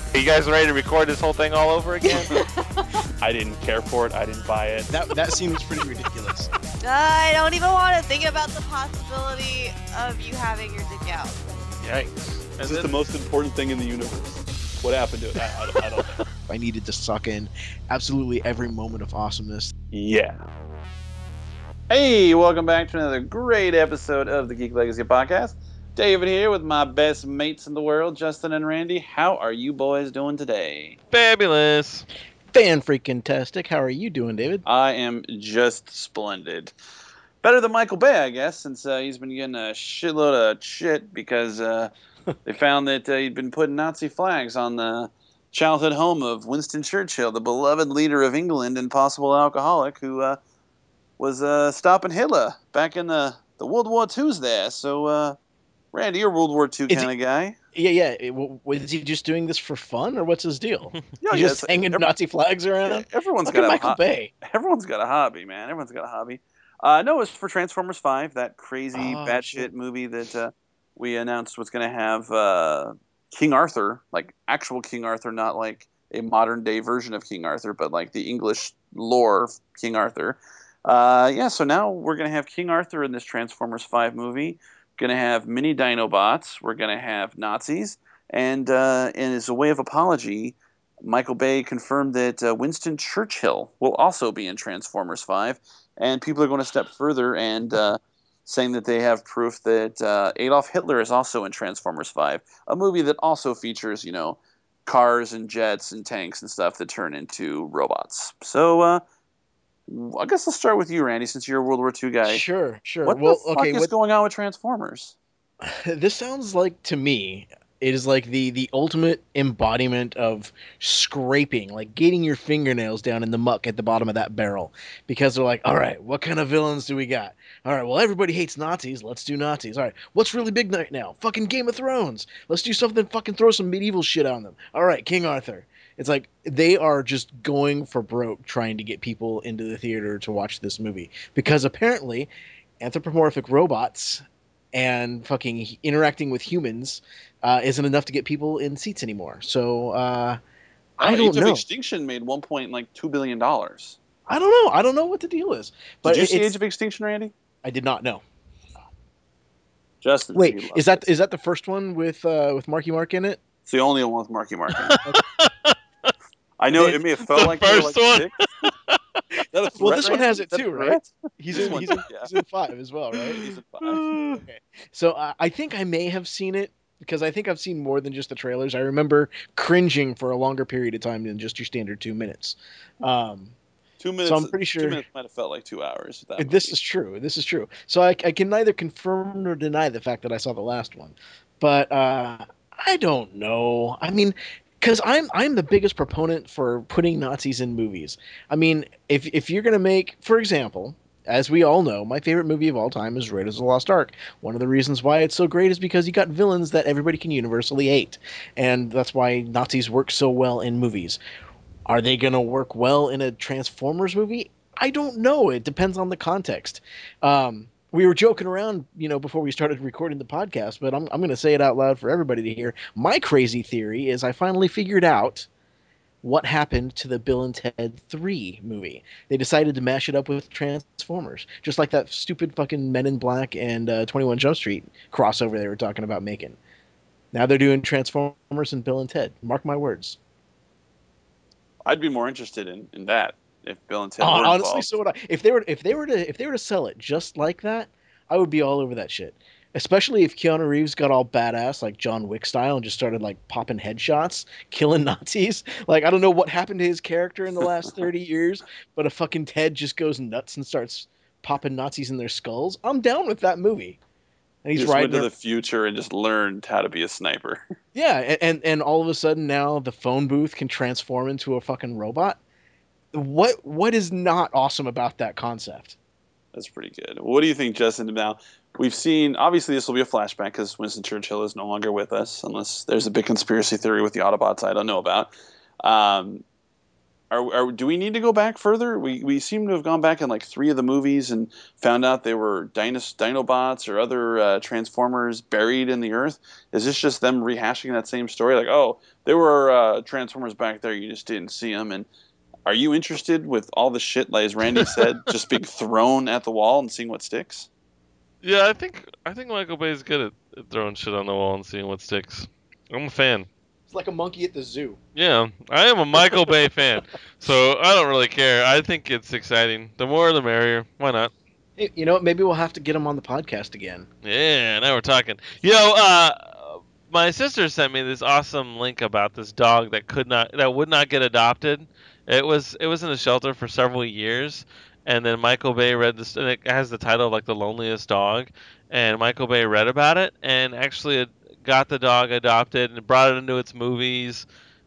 Are you guys ready to record this whole thing all over again? I didn't care for it. I didn't buy it. That seems pretty ridiculous. I don't even want to think about the possibility of you having your dick out. Yikes. This is the most important thing in the universe. What happened to it? I don't know. I needed to suck in absolutely every moment of awesomeness. Yeah. Hey, welcome back to another great episode of the Geek Legacy Podcast. David here with my best mates in the world, Justin and Randy. How are you boys doing today? Fabulous. Fan-freaking-tastic. How are you doing, David? I am just splendid. Better than Michael Bay, I guess, since he's been getting a shitload of shit because they found that he'd been putting Nazi flags on the childhood home of Winston Churchill, the beloved leader of England and possible alcoholic who was stopping Hitler back in the World War II's there. So, Randy, you're a World War II kind of guy. Yeah. Is he just doing this for fun, or what's his deal? Yeah, He's just hanging Nazi flags around? Yeah, everyone's Look at got Michael Bay. Everyone's got a hobby, man. Everyone's got a hobby. No, it's for Transformers 5, that crazy batshit movie that we announced was going to have King Arthur, like actual King Arthur, not like a modern day version of King Arthur, but like the English lore of King Arthur. So now we're going to have King Arthur in this Transformers 5 movie. Going to have mini Dinobots. We're going to have Nazis. And as a way of apology, Michael Bay confirmed that Winston Churchill will also be in Transformers 5. And people are going to step further and saying that they have proof that Adolf Hitler is also in Transformers 5, a movie that also features, cars and jets and tanks and stuff that turn into robots. So I guess let's start with you, Randy, since you're a World War II guy. Sure. What the fuck is going on with Transformers? This sounds like, to me, it is like the ultimate embodiment of scraping, like getting your fingernails down in the muck at the bottom of that barrel. Because they're like, all right, what kind of villains do we got? All right, well, everybody hates Nazis. Let's do Nazis. All right, what's really big right now? Fucking Game of Thrones. Let's do something, fucking throw some medieval shit on them. All right, King Arthur. It's like they are just going for broke trying to get people into the theater to watch this movie. Because apparently anthropomorphic robots and fucking interacting with humans isn't enough to get people in seats anymore. So I don't know. Age of Extinction made $1.2 billion. I don't know. I don't know what the deal is. But did you see Age of Extinction, Randy? I did not know. Justin, wait, is that the first one with Marky Mark in it? It's the only one with Marky Mark in it. I know it may have felt like first one. Well, this one has it too, right? He's in 5 as well, right? He's in 5. Okay. So I think I may have seen it because I think I've seen more than just the trailers. I remember cringing for a longer period of time than just your standard 2 minutes. 2 minutes. So I'm pretty sure 2 minutes might have felt like 2 hours. This is true. So I can neither confirm nor deny the fact that I saw the last one, but I don't know. I mean, because I'm the biggest proponent for putting Nazis in movies. I mean, if you're gonna make, for example, as we all know, my favorite movie of all time is Raiders of the Lost Ark. One of the reasons why it's so great is because you got villains that everybody can universally hate, and that's why Nazis work so well in movies. Are they gonna work well in a Transformers movie? I don't know. It depends on the context. We were joking around, before we started recording the podcast, but I'm going to say it out loud for everybody to hear. My crazy theory is I finally figured out what happened to the Bill and Ted 3 movie. They decided to mash it up with Transformers, just like that stupid fucking Men in Black and 21 Jump Street crossover they were talking about making. Now they're doing Transformers and Bill and Ted. Mark my words. I'd be more interested in that. If Bill and Ted were honestly, involved. So would I. If they were to sell it just like that, I would be all over that shit. Especially if Keanu Reeves got all badass like John Wick style and just started like popping headshots, killing Nazis. Like I don't know what happened to his character in the last 30 years, but a fucking Ted just goes nuts and starts popping Nazis in their skulls. I'm down with that movie. And he's went to the future and just learned how to be a sniper. Yeah, and all of a sudden now the phone booth can transform into a fucking robot. What is not awesome about that concept? That's pretty good. What do you think, Justin? Now, we've seen, obviously this will be a flashback because Winston Churchill is no longer with us, unless there's a big conspiracy theory with the Autobots I don't know about. Do we need to go back further? We seem to have gone back in like 3 of the movies and found out they were Dinobots or other Transformers buried in the earth. Is this just them rehashing that same story? Like, oh, there were Transformers back there, you just didn't see them. And are you interested with all the shit, like as Randy said, just being thrown at the wall and seeing what sticks? Yeah, I think Michael Bay is good at throwing shit on the wall and seeing what sticks. I'm a fan. It's like a monkey at the zoo. Yeah, I am a Michael Bay fan, so I don't really care. I think it's exciting. The more, the merrier. Why not? Hey, you know what? Maybe we'll have to get him on the podcast again. Yeah, now we're talking. My sister sent me this awesome link about this dog that would not get adopted. It was in a shelter for several years, and then Michael Bay read this, and it has the title of like The Loneliest Dog, and Michael Bay read about it and actually got the dog adopted and brought it into his movies,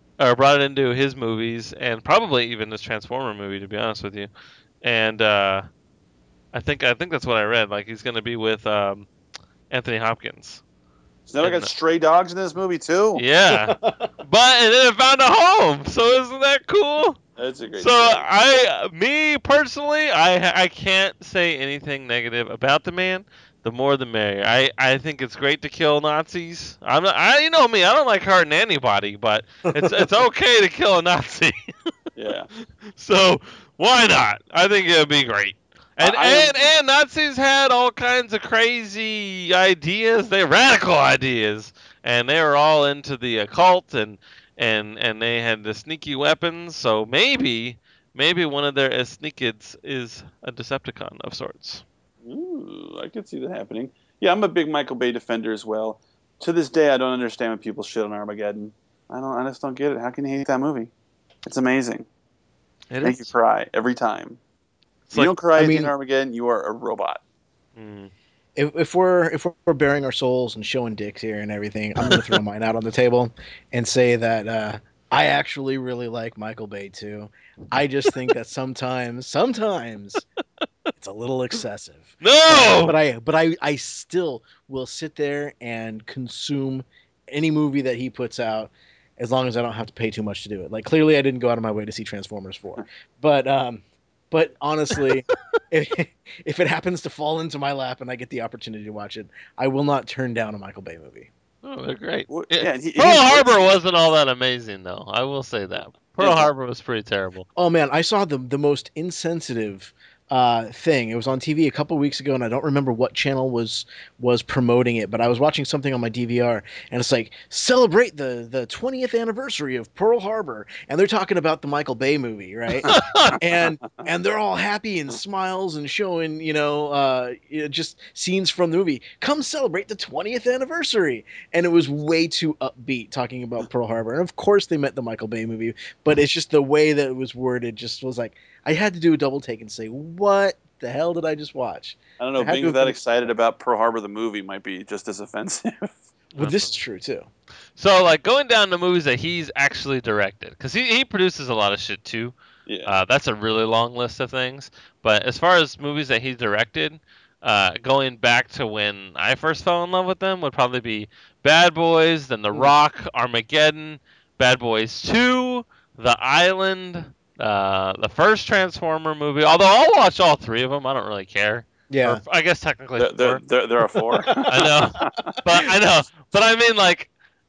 and probably even this Transformer movie, to be honest with you. And I think that's what I read. Like he's going to be with Anthony Hopkins. So now we got stray dogs in this movie too. Yeah, but and then it found a home. So isn't that cool? That's a great. So me personally, I can't say anything negative about the man. The more the merrier. I think it's great to kill Nazis. You know me, I don't like hurting anybody, but it's okay to kill a Nazi. Yeah. So why not? I think it would be great. And Nazis had all kinds of crazy ideas. They radical ideas, and they were all into the occult, and they had the sneaky weapons. So maybe one of their sneakids is a Decepticon of sorts. Ooh, I could see that happening. Yeah, I'm a big Michael Bay defender as well. To this day, I don't understand when people shit on Armageddon. I just don't get it. How can you hate that movie? It's amazing. Make you cry every time. If you don't cry in Armageddon, you are a robot. Mm. If we're bearing our souls and showing dicks here and everything, I'm going to throw mine out on the table and say that I actually really like Michael Bay too. I just think that sometimes it's a little excessive. No, but I still will sit there and consume any movie that he puts out as long as I don't have to pay too much to do it. Like clearly, I didn't go out of my way to see Transformers 4, but honestly, if it happens to fall into my lap and I get the opportunity to watch it, I will not turn down a Michael Bay movie. Oh, they're great. Well, yeah, Pearl Harbor wasn't all that amazing, though. I will say that. Pearl Harbor was pretty terrible. Oh man, I saw the most insensitive thing. It was on TV a couple weeks ago, and I don't remember what channel was promoting it, but I was watching something on my DVR, and it's like, celebrate the 20th anniversary of Pearl Harbor, and they're talking about the Michael Bay movie, right? and they're all happy and smiles and showing, just scenes from the movie. Come celebrate the 20th anniversary. And it was way too upbeat talking about Pearl Harbor. And of course they meant the Michael Bay movie, but it's just the way that it was worded just was like, I had to do a double take and say, what the hell did I just watch? I don't know. Being that excited about Pearl Harbor the movie might be just as offensive. Well, this is true, too. So, like, going down to movies that he's actually directed, because he produces a lot of shit, too. Yeah. That's a really long list of things. But as far as movies that he's directed, going back to when I first fell in love with them would probably be Bad Boys, then The Rock, Armageddon, Bad Boys 2, The Island, the first Transformer movie. Although I'll watch all 3 of them, I don't really care. Yeah, or, I guess technically there are 4. I know, but I mean, like,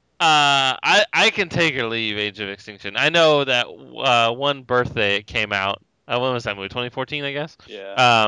I can take or leave Age of Extinction. I know that one birthday it came out. When was that movie? 2014, I guess. Yeah.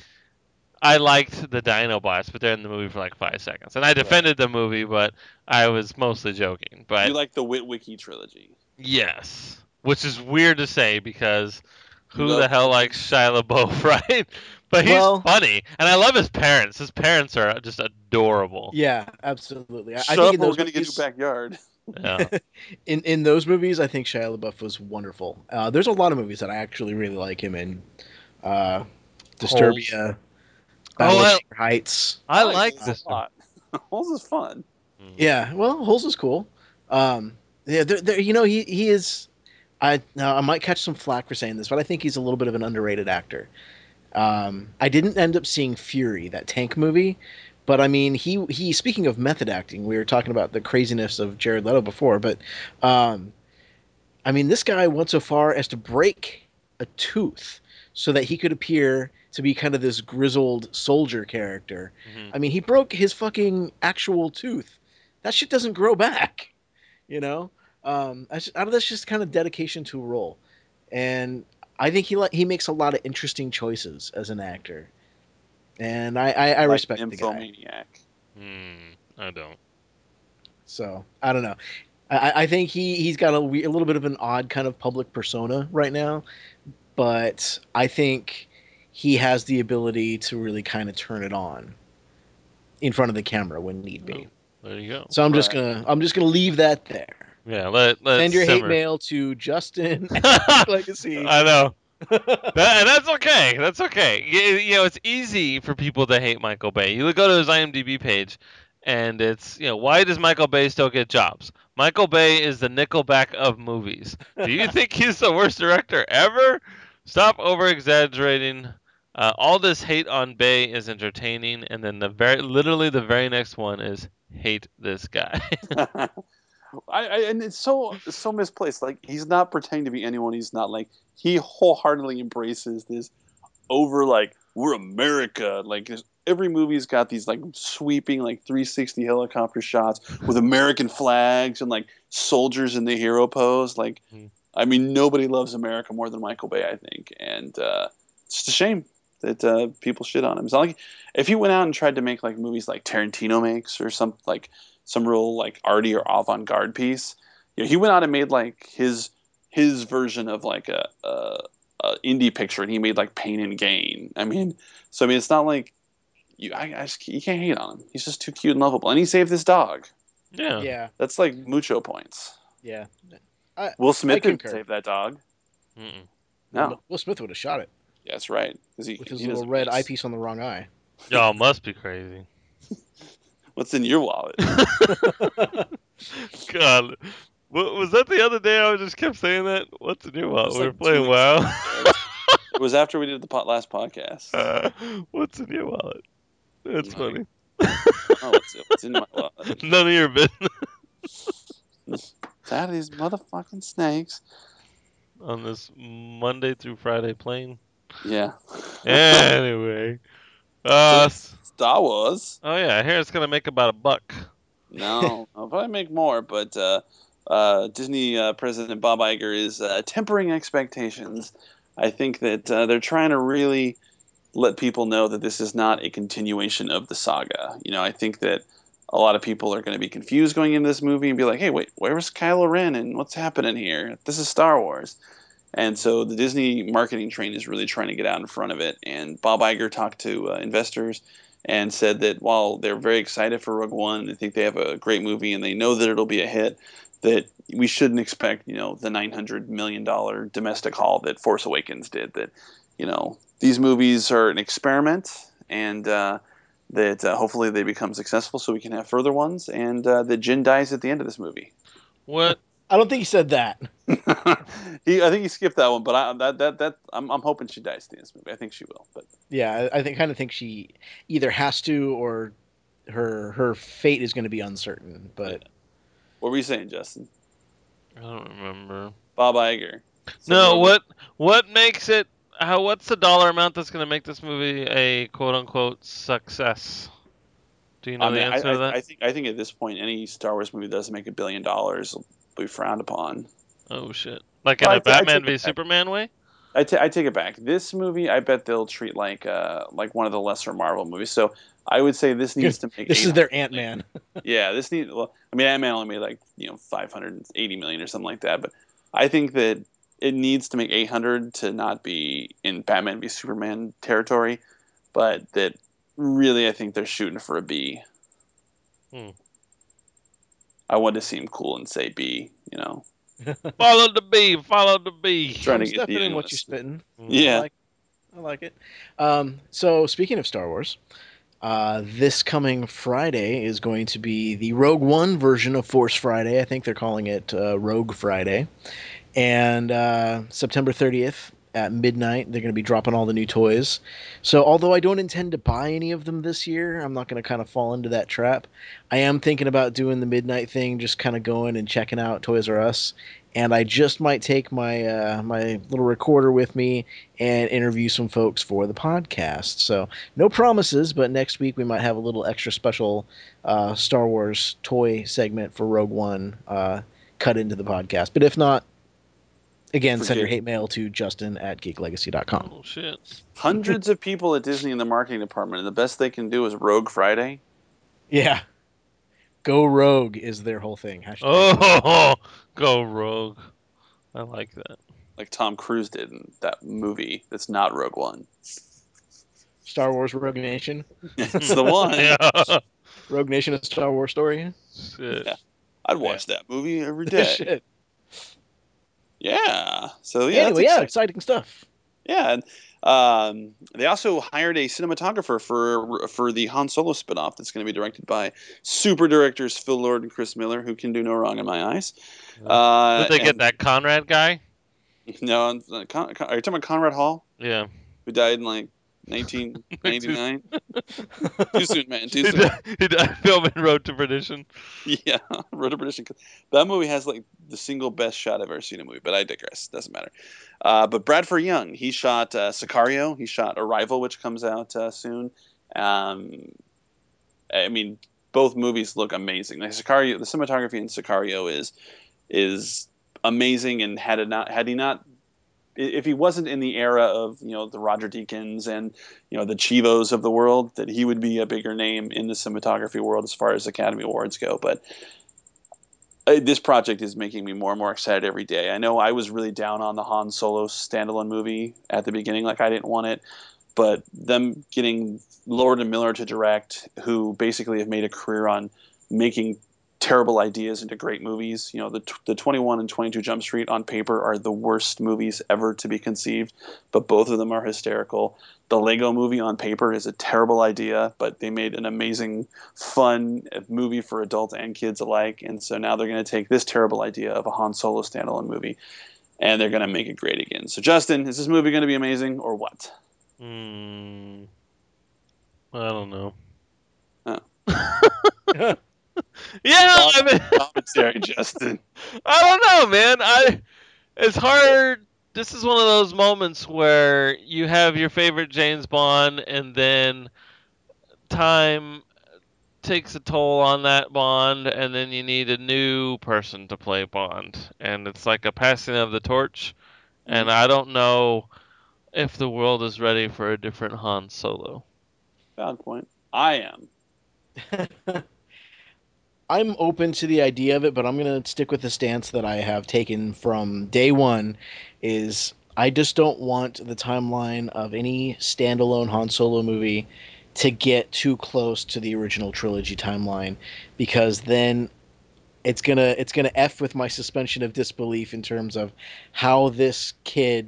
I liked the Dinobots, but they're in the movie for like 5 seconds, and I defended the movie, but I was mostly joking. But you like the Witwicky trilogy? Yes, which is weird to say because who the hell likes Shia LaBeouf, right? But he's funny, and I love his parents. His parents are just adorable. Yeah, absolutely. I think we're going to get your backyard. Yeah. in those movies, I think Shia LaBeouf was wonderful. There's a lot of movies that I actually really like him in. Disturbia, Battle Heights. I like this a lot. Holes is fun. Yeah, well, Holes is cool. He is. I might catch some flack for saying this, but I think he's a little bit of an underrated actor. I didn't end up seeing Fury, that tank movie, but I mean, he speaking of method acting, we were talking about the craziness of Jared Leto before, but I mean, this guy went so far as to break a tooth so that he could appear to be kind of this grizzled soldier character. Mhm. I mean, he broke his fucking actual tooth. That shit doesn't grow back, you know. That's just kind of dedication to a role, and I think he makes a lot of interesting choices as an actor, and I Like respect the guy. Nymphomaniac. I don't. So I don't know. I think he's got a little bit of an odd kind of public persona right now, but I think he has the ability to really kind of turn it on in front of the camera when need be. Oh, there you go. So I'm just gonna leave that there. Yeah, let Send your hate simmer. mail to Justin Legacy. I know. And that's okay. That's okay. You know, it's easy for people to hate Michael Bay. You go to his IMDb page, and it's, why does Michael Bay still get jobs? Michael Bay is the Nickelback of movies. Do you think he's the worst director ever? Stop over exaggerating. All this hate on Bay is entertaining, and then literally the very next one is hate this guy. And it's so misplaced. Like, he's not pretending to be anyone he's not. Like, he wholeheartedly embraces this over, like, we're America. Like, every movie's got these like sweeping like 360 helicopter shots with American flags and like soldiers in the hero pose. Like, I mean, nobody loves America more than Michael Bay, I think, and it's just a shame that people shit on him. It's not like if he went out and tried to make like movies like Tarantino makes or some real like arty or avant-garde piece. He went out and made like his version of like a indie picture, and he made like Pain and Gain. I mean, it's not like you can't hate on him. He's just too cute and lovable, and he saved this dog. Yeah. That's like mucho points. Yeah. Will Smith didn't save that dog. Mm-mm. No. Will Smith would have shot it. Yeah, that's right. With his little red eyepiece on the wrong eye. Y'all must be crazy. What's in your wallet? God. Was that the other day I just kept saying that? What's in your wallet? We were like playing 2 WoW. It was after we did the last podcast. What's in your wallet? That's funny. Oh, what's in my wallet? None of your business. That is motherfucking snakes. On this Monday through Friday plane. Yeah. Anyway. Star Wars. Oh yeah, I hear it's gonna make about $1. No, I'll probably make more, but Disney President Bob Iger is tempering expectations. I think that they're trying to really let people know that this is not a continuation of the saga. I think that a lot of people are going to be confused going into this movie and be like, hey, wait, where's Kylo Ren and what's happening here? This is Star Wars. And so the Disney marketing train is really trying to get out in front of it. And Bob Iger talked to investors and said that while they're very excited for Rogue One, they think they have a great movie and they know that it'll be a hit, that we shouldn't expect, the $900 million domestic haul that Force Awakens did. That, these movies are an experiment, and that hopefully they become successful so we can have further ones, and that Jyn dies at the end of this movie. What? I don't think he said that. I think he skipped that one, but I'm hoping she dies at the end of this movie. I think she will, but yeah, I kind of think she either has to or her fate is going to be uncertain. But what were you saying, Justin? I don't remember. Bob Iger. No, what makes it? What's the dollar amount that's going to make this movie a quote unquote success? Do you know the answer to that? I think at this point, any Star Wars movie that doesn't make $1 billion will be frowned upon. Oh shit! Like in a Batman v Superman way? I take it back. This movie, I bet they'll treat like one of the lesser Marvel movies. So I would say this needs to make. This is their Ant-Man. Yeah, this needs. Well, I mean, Ant-Man only made like $580 million or something like that. But I think that it needs to make 800 to not be in Batman v Superman territory. But that really, I think they're shooting for a B. I wanted to seem cool and say B. Follow the B. Follow the B. Trying to I'm get stepping the in what you're spitting. Yeah. I like it. So speaking of Star Wars, this coming Friday is going to be the Rogue One version of Force Friday. I think they're calling it Rogue Friday. And September 30th at midnight. They're going to be dropping all the new toys. So although I don't intend to buy any of them this year, I'm not going to kind of fall into that trap. I am thinking about doing the midnight thing, just kind of going and checking out Toys R Us. And I just might take my my little recorder with me and interview some folks for the podcast. So no promises, but next week we might have a little extra special Star Wars toy segment for Rogue One cut into the podcast. But if not, again, send your hate mail to justin@geeklegacy.com. Oh, shit. Hundreds of people at Disney in the marketing department, and the best they can do is Rogue Friday. Yeah. Go Rogue is their whole thing. Hashtag Oh, go Rogue. I like that. Like Tom Cruise did in that movie that's not Rogue One. Star Wars Rogue Nation. It's the one. Yeah. Rogue Nation, a Star Wars story. Shit. Yeah. I'd watch that movie every day. Shit. Yeah. So yeah. Anyway, yeah, exciting stuff. Yeah. And they also hired a cinematographer for the Han Solo spinoff that's going to be directed by super directors Phil Lord and Chris Miller, who can do no wrong in my eyes. Did they get that Conrad guy? No, are you talking about Conrad Hall? Yeah. Who died in like 1999? Too soon, man. Too soon. He died filming Road to Perdition. Yeah, Road to Perdition. That movie has like the single best shot I've ever seen in a movie, but I digress. Doesn't matter. But Bradford Young, he shot Sicario. He shot Arrival, which comes out soon. I mean, both movies look amazing. Like Sicario, the cinematography in Sicario is amazing, and if he wasn't in the era of the Roger Deakins and the Chivos of the world, that he would be a bigger name in the cinematography world as far as Academy Awards go. But this project is making me more and more excited every day. I know I was really down on the Han Solo standalone movie at the beginning, like I didn't want it, but them getting Lord and Miller to direct, who basically have made a career on making terrible ideas into great movies. The 21 and 22 Jump Street on paper are the worst movies ever to be conceived, but both of them are hysterical. The Lego movie on paper is a terrible idea, but they made an amazing, fun movie for adults and kids alike. And so now they're going to take this terrible idea of a Han Solo standalone movie, and they're going to make it great again. So Justin, is this movie going to be amazing or what? I don't know. Oh. Yeah, I mean, commentary, Justin. I don't know, man. It's hard. This is one of those moments where you have your favorite James Bond, and then time takes a toll on that Bond, and then you need a new person to play Bond, and it's like a passing of the torch. And I don't know if the world is ready for a different Han Solo. Valid point. I am. I'm open to the idea of it, but I'm going to stick with the stance that I have taken from day one, is I just don't want the timeline of any standalone Han Solo movie to get too close to the original trilogy timeline, because then it's gonna F with my suspension of disbelief in terms of how this kid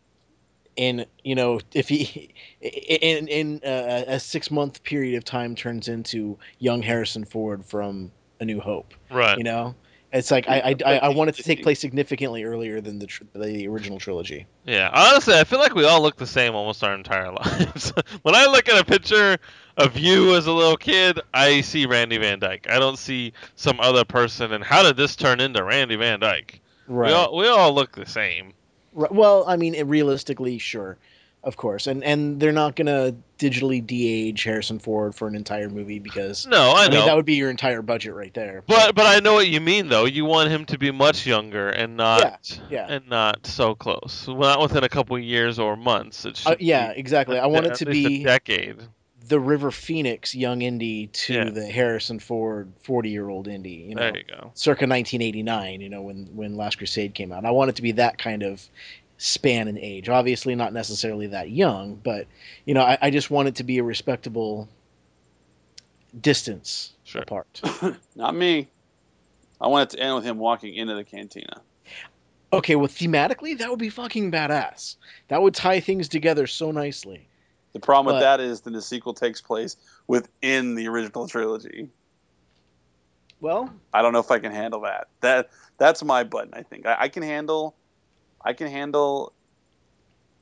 if he in a 6-month period of time turns into young Harrison Ford from A New Hope, right? It's like I want it to take place significantly earlier than the original trilogy. Yeah, honestly, I feel like we all look the same almost our entire lives. When I look at a picture of you as a little kid, I see Randy Van Dyke. I don't see some other person. And how did this turn into Randy Van Dyke? Right. We all look the same. Well, I mean, realistically, sure, of course, and they're not gonna digitally de-age Harrison Ford for an entire movie, because no, I know mean, that would be your entire budget right there. But I know what you mean, though. You want him to be much younger and not and not so close. Well, not within a couple of years or months. It should exactly. I want it to be a decade. The River Phoenix young Indy to the Harrison Ford 40-year-old Indy. There you go. Circa 1989. When Last Crusade came out. I want it to be that kind of span in age. Obviously, not necessarily that young, but I just want it to be a respectable distance apart. Not me. I want it to end with him walking into the cantina. Okay, well, thematically, that would be fucking badass. That would tie things together so nicely. The problem with that is that the sequel takes place within the original trilogy. Well, I don't know if I can handle that. That's my button. I think I can handle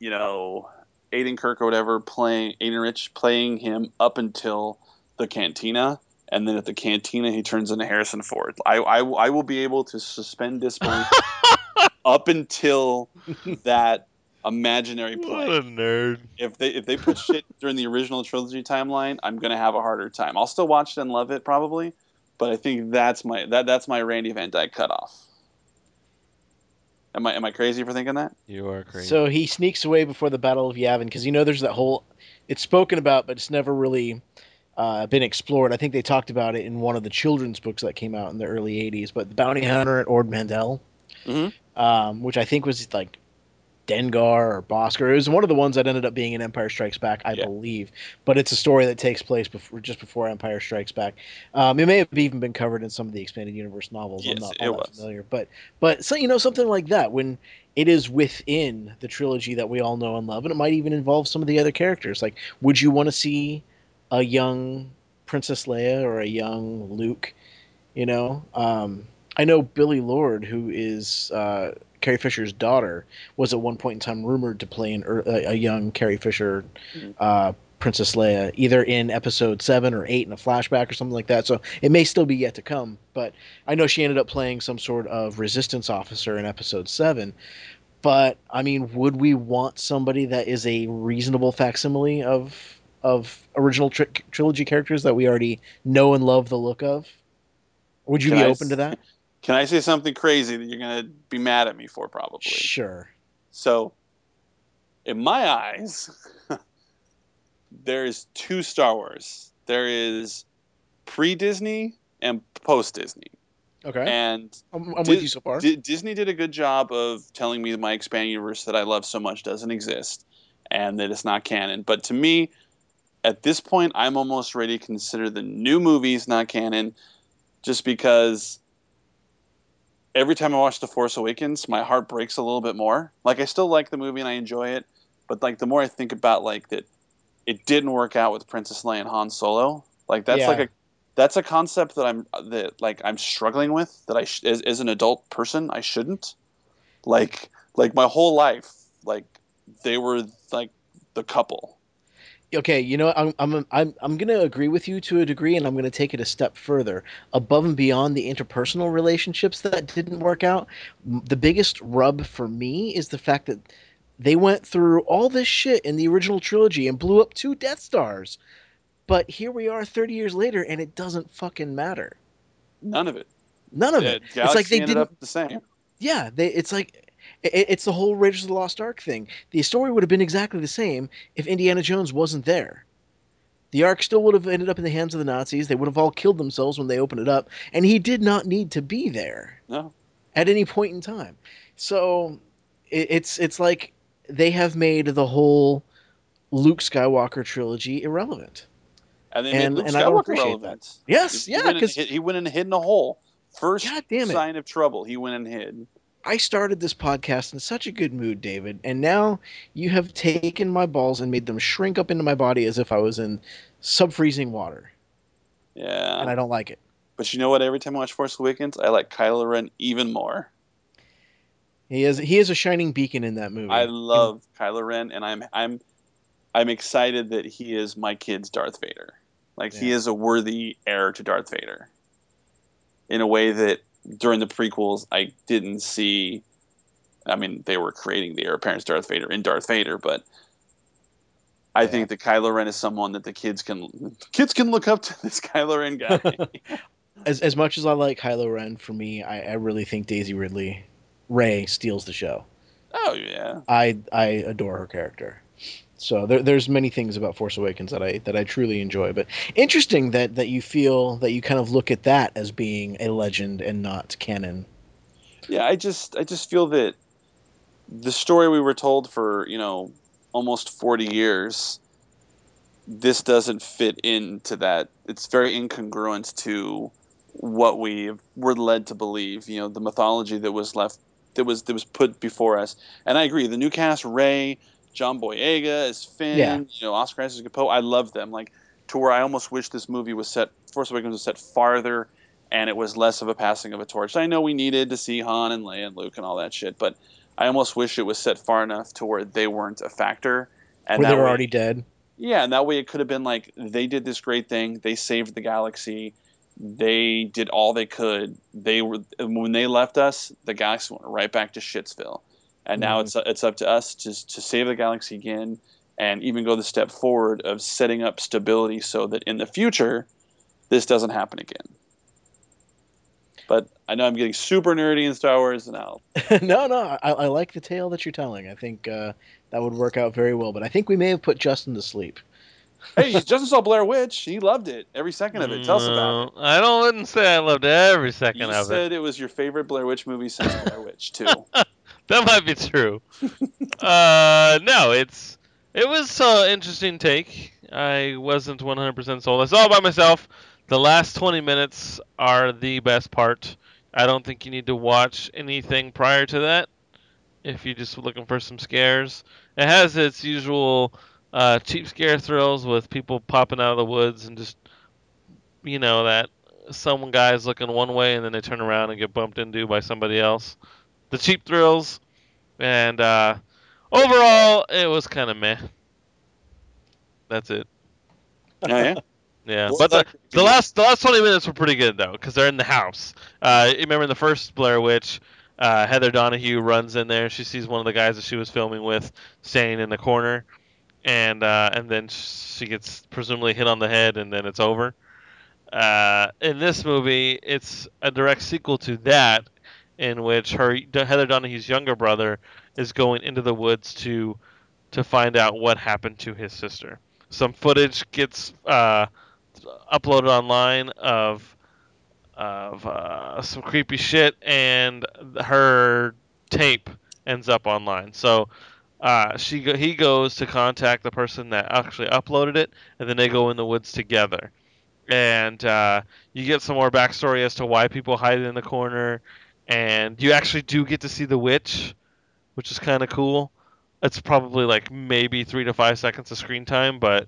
you know, Aiden Kirk or whatever playing Aiden Rich playing him up until the Cantina, and then at the Cantina he turns into Harrison Ford. I will be able to suspend disbelief up until that imaginary play. What a nerd. If they put shit during the original trilogy timeline, I'm gonna have a harder time. I'll still watch it and love it probably, but I think that's my Randy Van Dyke cutoff. Am I crazy for thinking that? You are crazy. So he sneaks away before the Battle of Yavin because there's that whole. It's spoken about, but it's never really been explored. I think they talked about it in one of the children's books that came out in the early '80s. But the bounty hunter at Ord Mantell, which I think was like Dengar or Bosker. It was one of the ones that ended up being in Empire Strikes Back, I believe. But it's a story that takes place just before Empire Strikes Back. It may have even been covered in some of the expanded universe novels. Yes, I'm not all that familiar, but so something like that when it is within the trilogy that we all know and love, and it might even involve some of the other characters. Like, would you want to see a young Princess Leia or a young Luke? I know Billie Lourd, who is Carrie Fisher's daughter, was at one point in time rumored to play a young Carrie Fisher Princess Leia, either in episode 7 or 8 in a flashback or something like that. So it may still be yet to come. But I know she ended up playing some sort of resistance officer in episode 7. But, I mean, would we want somebody that is a reasonable facsimile of original trilogy characters that we already know and love the look of? Would you be open to that? Can I say something crazy that you're going to be mad at me for, probably? Sure. So, in my eyes, there's 2 Star Wars. There is pre-Disney and post-Disney. Okay. And I'm with you so far. Disney did a good job of telling me that my expanded universe that I love so much doesn't exist and that it's not canon. But to me, at this point, I'm almost ready to consider the new movies not canon just because every time I watch The Force Awakens, my heart breaks a little bit more. Like, I still like the movie and I enjoy it, but like the more I think about like that it didn't work out with Princess Leia and Han Solo, like that's a concept that I'm struggling with, that as an adult person I shouldn't. Like my whole life, like they were like the couple. Okay, I'm gonna agree with you to a degree, and I'm gonna take it a step further, above and beyond the interpersonal relationships that didn't work out. The biggest rub for me is the fact that they went through all this shit in the original trilogy and blew up 2 Death Stars, but here we are 30 years later, and it doesn't fucking matter. None of it. It's like they ended up the same. Yeah, it's like. It's the whole Raiders of the Lost Ark thing. The story would have been exactly the same if Indiana Jones wasn't there. The Ark still would have ended up in the hands of the Nazis. They would have all killed themselves when they opened it up, and he did not need to be there. No. At any point in time. So it's like they have made the whole Luke Skywalker trilogy irrelevant. And they made Luke Skywalker I don't appreciate relevant. That. Yes, because he went and hid in a hole. First damn it. sign of trouble, he went and hid. I started this podcast in such a good mood, David, and now you have taken my balls and made them shrink up into my body as if I was in sub-freezing water. Yeah. And I don't like it. But you know what? Every time I watch Force Awakens, I like Kylo Ren even more. He is a shining beacon in that movie. I love Kylo Ren, and I'm excited that he is my kid's Darth Vader. Like, he is a worthy heir to Darth Vader. In a way that during the prequels, I didn't see. I mean, they were creating the heir apparent Darth Vader in Darth Vader, but I think that Kylo Ren is someone that the kids can look up to. This Kylo Ren guy. As much as I like Kylo Ren, for me, I really think Daisy Ray steals the show. Oh yeah, I adore her character. So there's many things about Force Awakens that I truly enjoy. But interesting that you feel that you kind of look at that as being a legend and not canon. Yeah, I just feel that the story we were told for almost 40 years, this doesn't fit into that. It's very incongruent to what we were led to believe. The mythology that was put before us. And I agree. The new cast, Rey, John Boyega as Finn, Oscar Isaac as Poe. I love them. Like, to where I almost wish this movie Force Awakens was set farther, and it was less of a passing of a torch. I know we needed to see Han and Leia and Luke and all that shit, but I almost wish it was set far enough to where they weren't a factor, and Where that they were way, already dead. yeah, and that way it could have been like they did this great thing, they saved the galaxy, they did all they could. They were when they left us, the galaxy went right back to Shitsville, and now it's up to us to save the galaxy again, and even go the step forward of setting up stability so that in the future, this doesn't happen again. But I know I'm getting super nerdy in Star Wars, and No, I like the tale that you're telling. I think that would work out very well. But I think we may have put Justin to sleep. Hey, Justin saw Blair Witch. He loved it. Every second of it. Tell us about it. I wouldn't say I loved every second You of it. said it was your favorite Blair Witch movie since Blair Witch 2. That might be true. No, it was an interesting take. I wasn't 100% sold. I saw it by myself. The last 20 minutes are the best part. I don't think you need to watch anything prior to that if you're just looking for some scares. It has its usual cheap scare thrills with people popping out of the woods and just, that some guy's looking one way and then they turn around and get bumped into by somebody else. The cheap thrills. And overall, it was kind of meh. That's it. Oh, yeah? Yeah, Well, but the last 20 minutes were pretty good though, because they're in the house. You remember in the first Blair Witch, Heather Donahue runs in there. She sees one of the guys that she was filming with standing in the corner, and then she gets presumably hit on the head, and then it's over. In this movie, it's a direct sequel to that, in which Heather Donahue's younger brother is going into the woods to find out what happened to his sister. Some footage gets uploaded online of some creepy shit, and her tape ends up online. So he goes to contact the person that actually uploaded it, and then they go in the woods together. And you get some more backstory as to why people hide in the corner, and you actually do get to see the witch, which is kind of cool. It's probably like maybe 3 to 5 seconds of screen time, but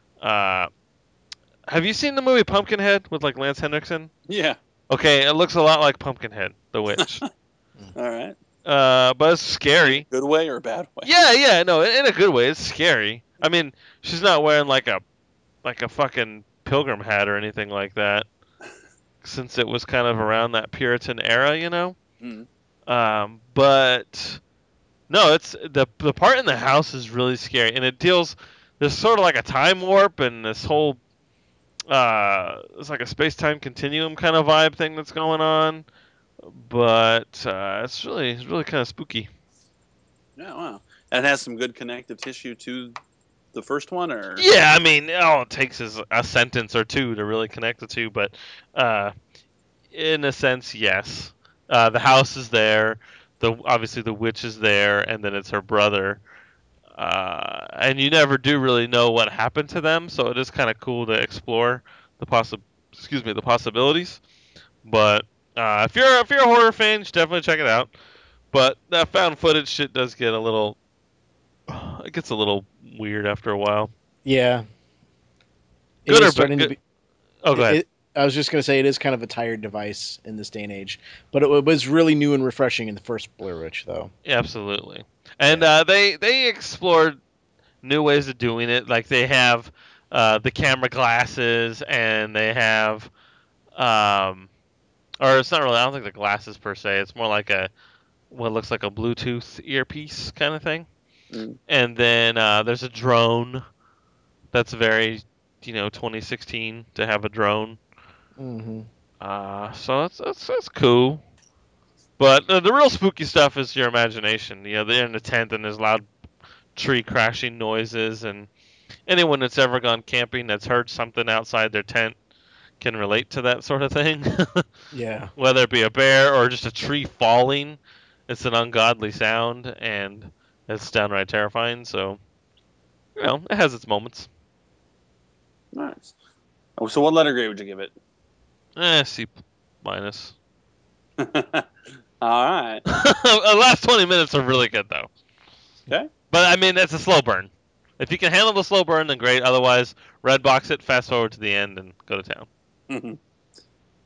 have you seen the movie Pumpkinhead with like Lance Henriksen? Yeah. Okay, it looks a lot like Pumpkinhead, the witch. All right. But it's scary. Good way or bad way? Yeah, no, in a good way. It's scary. I mean, she's not wearing like a fucking pilgrim hat or anything like that, since it was kind of around that Puritan era, Mm. But no, it's the part in the house is really scary, and it deals. There's sort of like a time warp, and this whole it's like a space-time continuum kind of vibe thing that's going on, but it's really kind of spooky. Yeah, wow. And it has some good connective tissue to the first one, or Yeah, I mean, all it takes is a sentence or two to really connect the two, but in a sense, yes. The house is there, obviously the witch is there, and then it's her brother. And you never do really know what happened to them, so it is kind of cool to explore the possibilities. But if you're a horror fan, you should definitely check it out. But that found footage shit does get it gets a little weird after a while. Yeah. Good It or is starting bad? to be. Oh, go ahead. I was just going to say it is kind of a tired device in this day and age, but it was really new and refreshing in the first Blair Witch, though. Yeah, absolutely. And they explored new ways of doing it. Like they have the camera glasses, and they have, or it's not really. I don't think the glasses per se. It's more like what looks like a Bluetooth earpiece kind of thing. Mm. And then there's a drone. That's very, 2016 to have a drone. Mm-hmm. So that's cool. But the real spooky stuff is your imagination. They're in a tent and there's loud tree crashing noises, and anyone that's ever gone camping that's heard something outside their tent can relate to that sort of thing. Yeah. Whether it be a bear or just a tree falling, it's an ungodly sound, and it's downright terrifying. So, it has its moments. Nice. Oh, so what letter grade would you give it? C minus. All right. The last 20 minutes are really good, though. Okay. But, I mean, it's a slow burn. If you can handle the slow burn, then great. Otherwise, red box it, fast forward to the end, and go to town.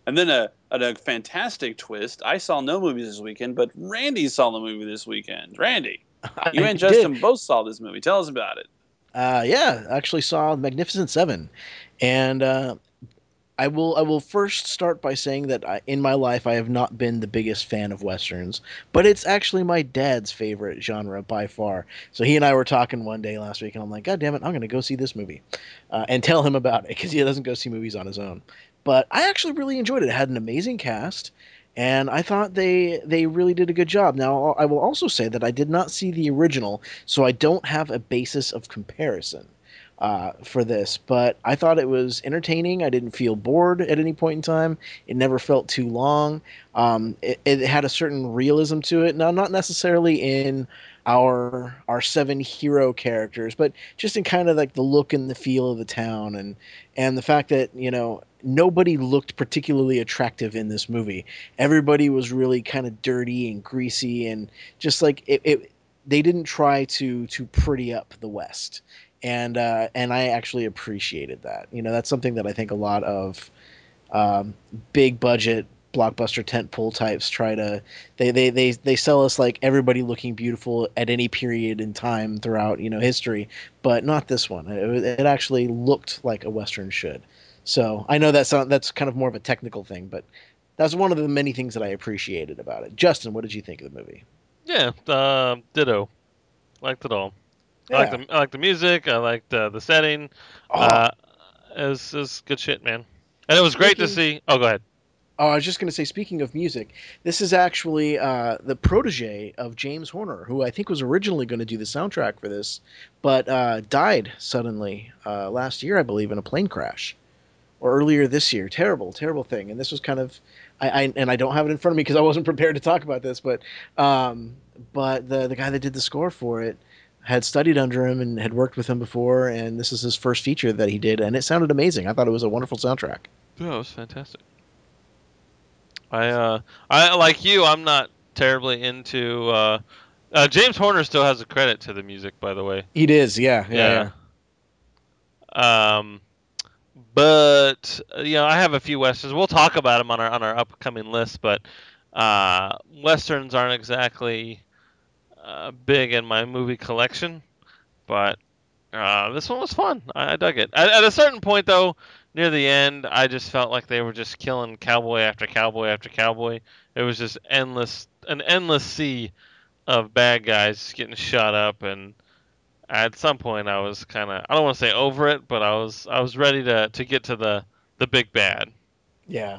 And then a fantastic twist. I saw no movies this weekend, but Randy saw the movie this weekend. Randy, you and Justin both saw this movie. Tell us about it. Yeah, I actually saw Magnificent Seven, and I will first start by saying that in my life I have not been the biggest fan of westerns, but it's actually my dad's favorite genre by far. So he and I were talking one day last week, and I'm like, God damn it, I'm going to go see this movie, and tell him about it because he doesn't go see movies on his own. But I actually really enjoyed it. It had an amazing cast, and I thought they really did a good job. Now I will also say that I did not see the original, so I don't have a basis of comparison for this, but I thought it was entertaining. I didn't feel bored at any point in time. It never felt too long. It had a certain realism to it. Now, not necessarily in our seven hero characters, but just in kind of like the look and the feel of the town, and the fact that nobody looked particularly attractive in this movie. Everybody was really kind of dirty and greasy, and just like it they didn't try to pretty up the West, and I actually appreciated that. That's something that I think a lot of big budget blockbuster tentpole types try to. They sell us like everybody looking beautiful at any period in time throughout history, but not this one. It actually looked like a Western should. So I know that's kind of more of a technical thing, but that's one of the many things that I appreciated about it. Justin, what did you think of the movie? Yeah, ditto. Liked it all. Yeah. I like the music. I liked the setting. Oh. It was good shit, man. And it was great to see. Oh, go ahead. Oh, I was just going to say, speaking of music, this is actually the protege of James Horner, who I think was originally going to do the soundtrack for this, but died suddenly last year, I believe, in a plane crash, or earlier this year. Terrible, terrible thing. And this was kind of, I don't have it in front of me because I wasn't prepared to talk about this, but the guy that did the score for it had studied under him and had worked with him before, and this is his first feature that he did, and it sounded amazing. I thought it was a wonderful soundtrack. Yeah, it was fantastic. I like you. I'm not terribly into. James Horner still has a credit to the music, by the way. He is, yeah. But I have a few westerns. We'll talk about them on our upcoming list, but westerns aren't exactly big in my movie collection. But this one was fun. I dug it. At a certain point, though, near the end, I just felt like they were just killing cowboy after cowboy after cowboy. It was just an endless sea of bad guys getting shot up, and at some point I was kind of, I don't want to say over it, but I was ready to get to the big bad. Yeah.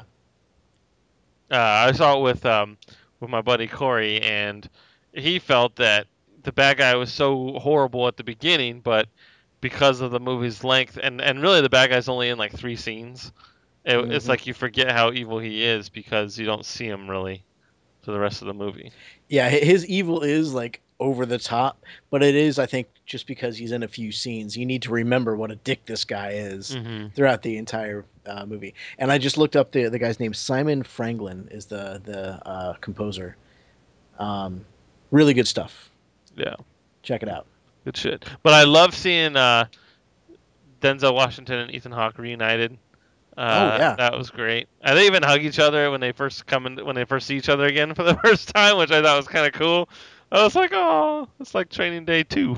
I saw it with my buddy Corey, and he felt that the bad guy was so horrible at the beginning, but because of the movie's length, and really the bad guy's only in like 3 scenes, it's like you forget how evil he is because you don't see him really for the rest of the movie. Yeah, his evil is like over the top, but it is, I think, just because he's in a few scenes. You need to remember what a dick this guy is throughout the entire movie. And I just looked up the guy's name. Simon Franklin is the composer. Really good stuff. Yeah. Check it out. Good shit. But I love seeing Denzel Washington and Ethan Hawke reunited. Yeah, that was great. And they even hug each other when they first see each other again for the first time, which I thought was kind of cool. I was like, oh, it's like Training Day 2.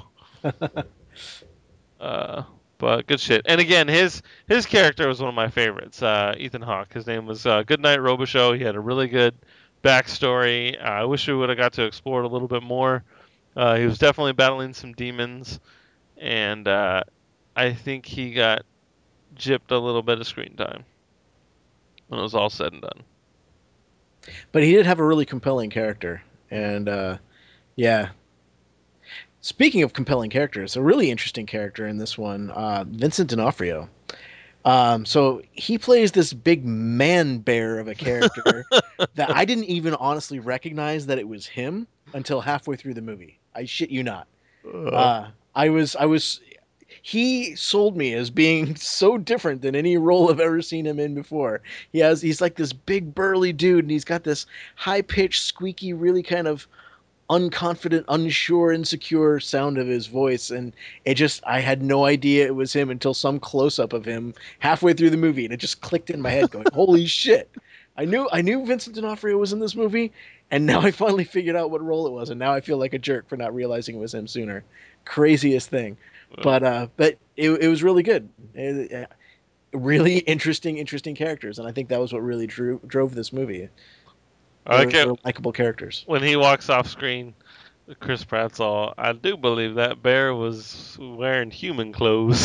But good shit. And again, his character was one of my favorites. Ethan Hawke. His name was Goodnight Robichaux. He had a really good backstory. I wish we would have got to explore it a little bit more. He was definitely battling some demons, and I think he got gypped a little bit of screen time when it was all said and done. But he did have a really compelling character, and yeah. Speaking of compelling characters, a really interesting character in this one, Vincent D'Onofrio. So he plays this big man bear of a character that I didn't even honestly recognize that it was him until halfway through the movie. I shit you not. He sold me as being so different than any role I've ever seen him in before. He's like this big burly dude, and he's got this high pitched, squeaky, really kind of unconfident, unsure, insecure sound of his voice, and I had no idea it was him until some close up of him halfway through the movie, and it just clicked in my head going, holy shit. I knew Vincent D'Onofrio was in this movie, and now I finally figured out what role it was, and now I feel like a jerk for not realizing it was him sooner. Craziest thing, but it was really good. Really interesting characters, and I think that was what really drove this movie. I like it likable characters. when he walks off screen. Chris Pratt's all, I do believe that bear was wearing human clothes.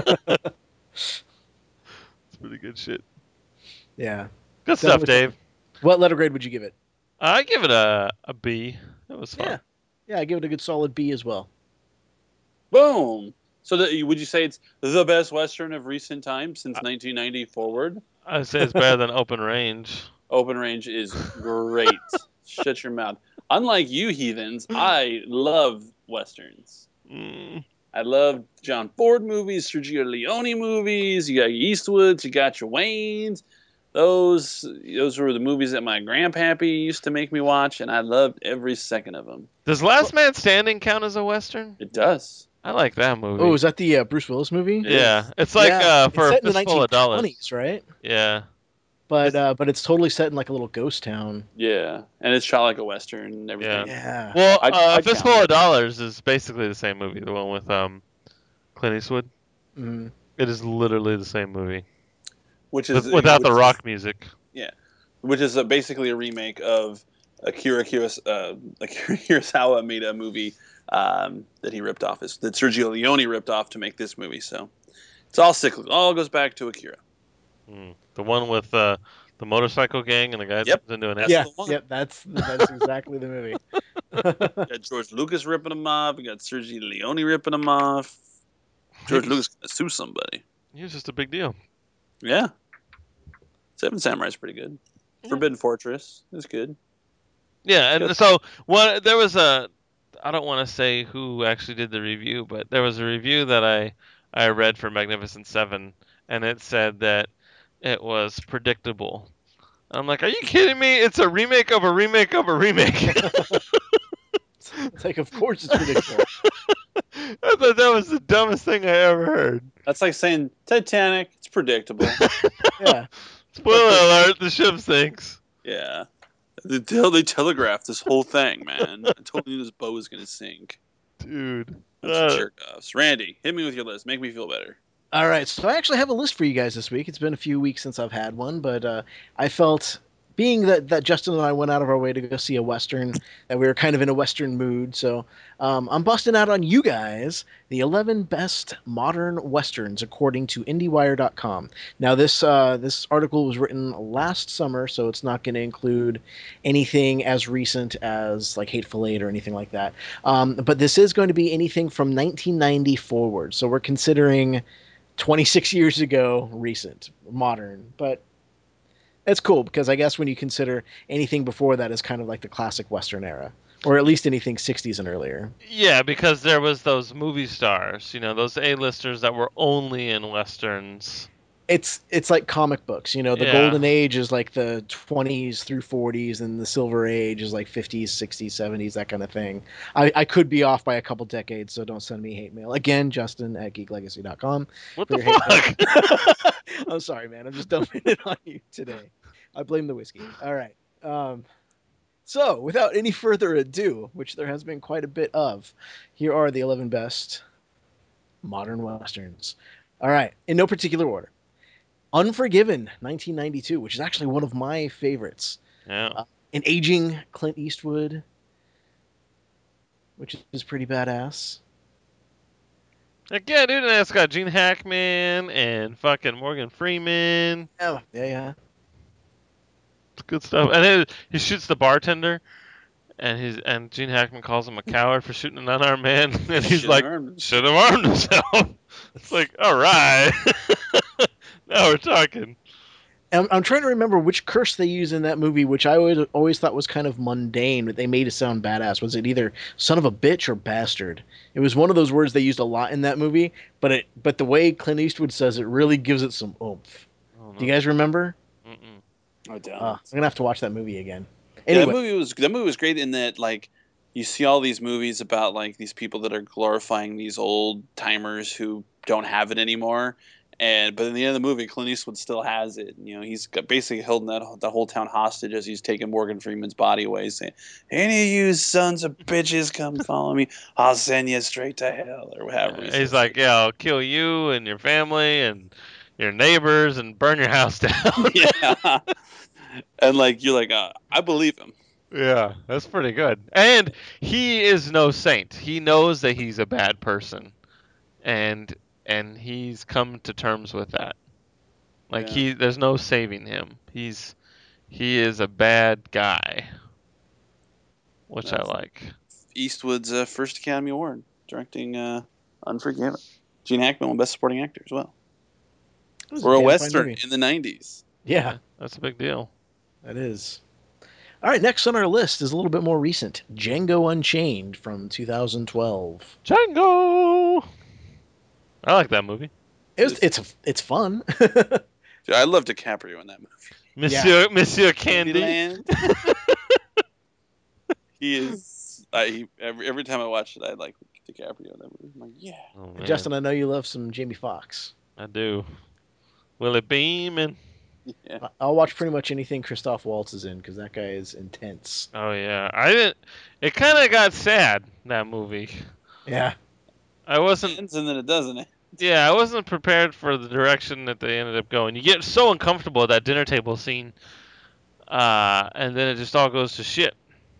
It's pretty good shit. Yeah. Good stuff, Dave. What letter grade would you give it? I give it a B. It was fun. Yeah, I give it a good solid B as well. Boom. So would you say it's the best Western of recent times since 1990 forward? I'd say it's better than Open Range. Open Range is great. Shut your mouth. Unlike you heathens, I love Westerns. I love John Ford movies, Sergio Leone movies. You got your Eastwoods, you got your Waynes. Those were the movies that my grandpappy used to make me watch, and I loved every second of them. Does Last Man Standing count as a Western? It does. I like that movie. Oh, is that the Bruce Willis movie? Yeah, it's like for it's set a fistful of dollars. In the 1920s, right? Yeah. But it's totally set in like a little ghost town. Yeah, and it's shot like a Western and everything. Yeah. Well, A Fistful of Dollars is basically the same movie, the one with Clint Eastwood. Mm-hmm. It is literally the same movie. Without the rock music. Yeah, which is basically a remake of Akira Kurosawa made a movie that he ripped off, that Sergio Leone ripped off to make this movie. So it's all cyclical. All goes back to Akira. The one with the motorcycle gang and the guy that turns into an asshole. Yep, that's exactly the movie. You got George Lucas ripping him off. You got Sergio Leone ripping him off. George Lucas gonna sue somebody. He was just a big deal. Yeah. Seven Samurai is pretty good. Forbidden Fortress is good. Yeah, and so there was I don't want to say who actually did the review, but there was a review that I read for Magnificent Seven, and it said that it was predictable. I'm like, are you kidding me? It's a remake of a remake of a remake. It's like, of course it's predictable. I thought that was the dumbest thing I ever heard. That's like saying Titanic. It's predictable. Yeah. Spoiler alert: the ship sinks. Yeah. They telegraphed this whole thing, man. I totally knew this boat was gonna sink. Dude. Jerk-offs. Randy, hit me with your list. Make me feel better. All right, so I actually have a list for you guys this week. It's been a few weeks since I've had one, but I felt, being that Justin and I went out of our way to go see a Western, that we were kind of in a Western mood, so I'm busting out on you guys the 11 best modern Westerns according to IndieWire.com. Now, this article was written last summer, so it's not going to include anything as recent as like Hateful Eight or anything like that. But this is going to be anything from 1990 forward, so we're considering 26 years ago, recent, modern, but it's cool because I guess when you consider anything before that is kind of like the classic Western era, or at least anything 60s and earlier. Yeah, because there was those movie stars, those A-listers that were only in Westerns. It's like comic books, the golden age is like the 20s through 40s, and the silver age is like 50s, 60s, 70s, that kind of thing. I could be off by a couple decades, so don't send me hate mail. Again, Justin at geeklegacy.com. What the fuck? I'm sorry, man. I'm just dumping it on you today. I blame the whiskey. All right. So, without any further ado, which there has been quite a bit of, here are the 11 best modern Westerns. All right. In no particular order. Unforgiven, 1992, which is actually one of my favorites. Yeah. An aging Clint Eastwood, which is pretty badass. Like, yeah, dude, and it's got Gene Hackman and fucking Morgan Freeman. Oh, yeah. It's good stuff. And he shoots the bartender, and Gene Hackman calls him a coward for shooting an unarmed man, and he's like, should have armed himself. It's like, all right. Now we're talking. I'm trying to remember which curse they use in that movie, which I always thought was kind of mundane, but they made it sound badass. Was it either son of a bitch or bastard? It was one of those words they used a lot in that movie, but the way Clint Eastwood says it really gives it some oomph. Oh, no. Do you guys remember? Mm-mm. I don't. I'm gonna have to watch that movie again. Anyway. Yeah, that movie was great in that, like, you see all these movies about like these people that are glorifying these old timers who don't have it anymore. But in the end of the movie, Clint Eastwood still has it. You know, he's basically holding the whole town hostage as he's taking Morgan Freeman's body away, saying, "Any of you sons of bitches come follow me, I'll send you straight to hell," or whatever. He's like, "Yeah, I'll kill you and your family and your neighbors and burn your house down." Yeah. And like you're like, I believe him. Yeah, that's pretty good. And he is no saint. He knows that he's a bad person, and he's come to terms with that. Like there's no saving him. He is a bad guy, which I like. Eastwood's first Academy Award, directing Unforgiven. Gene Hackman won Best Supporting Actor as well. For a Western in the 90s. Yeah. That's a big deal. That is. All right, next on our list is a little bit more recent. Django Unchained from 2012. Django! I like that movie. It's fun. Dude, I love DiCaprio in that movie. Monsieur Candy. He is. Every time I watch it, I like DiCaprio in that movie. I'm like, yeah. Oh, Justin, I know you love some Jamie Foxx. I do. Willie Beeman. Yeah. I'll watch pretty much anything Christoph Waltz is in because that guy is intense. Oh yeah, I didn't. It kind of got sad, that movie. Yeah. I wasn't. It ends and then it doesn't. Yeah, I wasn't prepared for the direction that they ended up going. You get so uncomfortable at that dinner table scene, and then it just all goes to shit.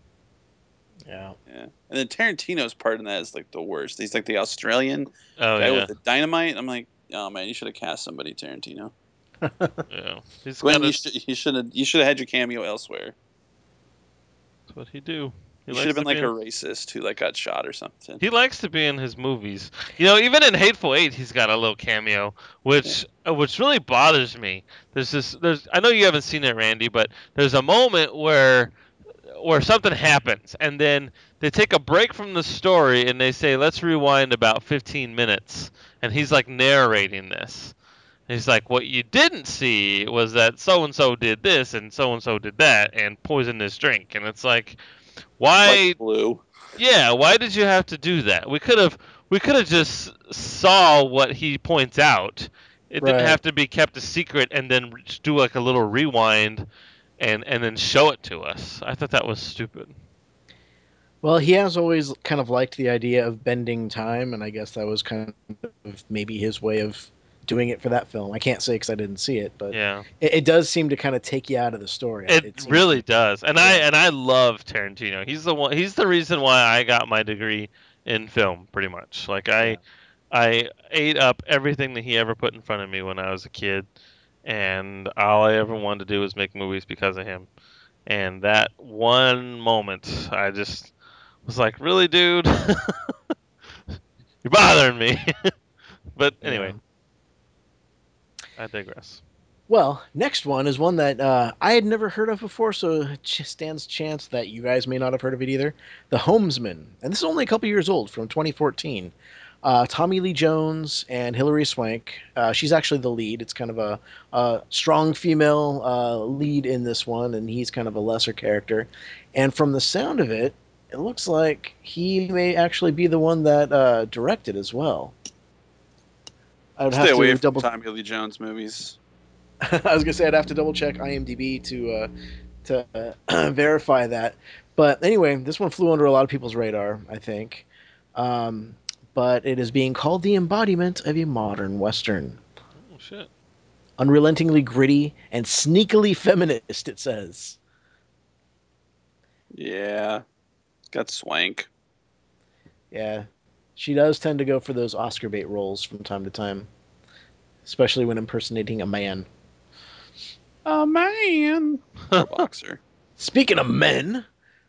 Yeah. Yeah. And then Tarantino's part in that is like the worst. He's like the Australian guy with the dynamite. I'm like, oh man, you should have cast somebody, Tarantino. Yeah. Glenn, you should have had your cameo elsewhere. That's what he do. He should have been like a racist who like got shot or something. He likes to be in his movies. You know, even in Hateful Eight, he's got a little cameo, which really bothers me. I know you haven't seen it, Randy, but there's a moment where something happens, and then they take a break from the story and they say, "Let's rewind about 15 minutes," and he's like narrating this. He's like, what you didn't see was that so-and-so did this and so-and-so did that and poisoned this drink. And it's like, why? Like Blue. Yeah, why did you have to do that? We could have just saw what he points out. It didn't have to be kept a secret and then just do like a little rewind and then show it to us. I thought that was stupid. Well, he has always kind of liked the idea of bending time, and I guess that was kind of maybe his way of doing it for that film. I can't say because I didn't see it, but it does seem to kind of take you out of the story. It really does, and I love Tarantino. He's the reason why I got my degree in film, pretty much. Like I ate up everything that he ever put in front of me when I was a kid, and all I ever wanted to do was make movies because of him. And that one moment, I just was like, really, dude? You're bothering me. But anyway. I digress. Well, next one is one that I had never heard of before, so it stands chance that you guys may not have heard of it either. The Homesman. And this is only a couple years old, from 2014. Tommy Lee Jones and Hilary Swank. She's actually the lead. It's kind of a strong female lead in this one, and he's kind of a lesser character. And from the sound of it, it looks like he may actually be the one that directed as well. I would Stay away from Tommy Lee Jones movies. I was gonna say I'd have to double check IMDb to verify that. But anyway, this one flew under a lot of people's radar, I think. But it is being called the embodiment of a modern Western. Oh shit! Unrelentingly gritty and sneakily feminist, it says. Yeah, it's got Swank. Yeah. She does tend to go for those Oscar bait roles from time to time, especially when impersonating a man. A man. Or a boxer. Speaking of men,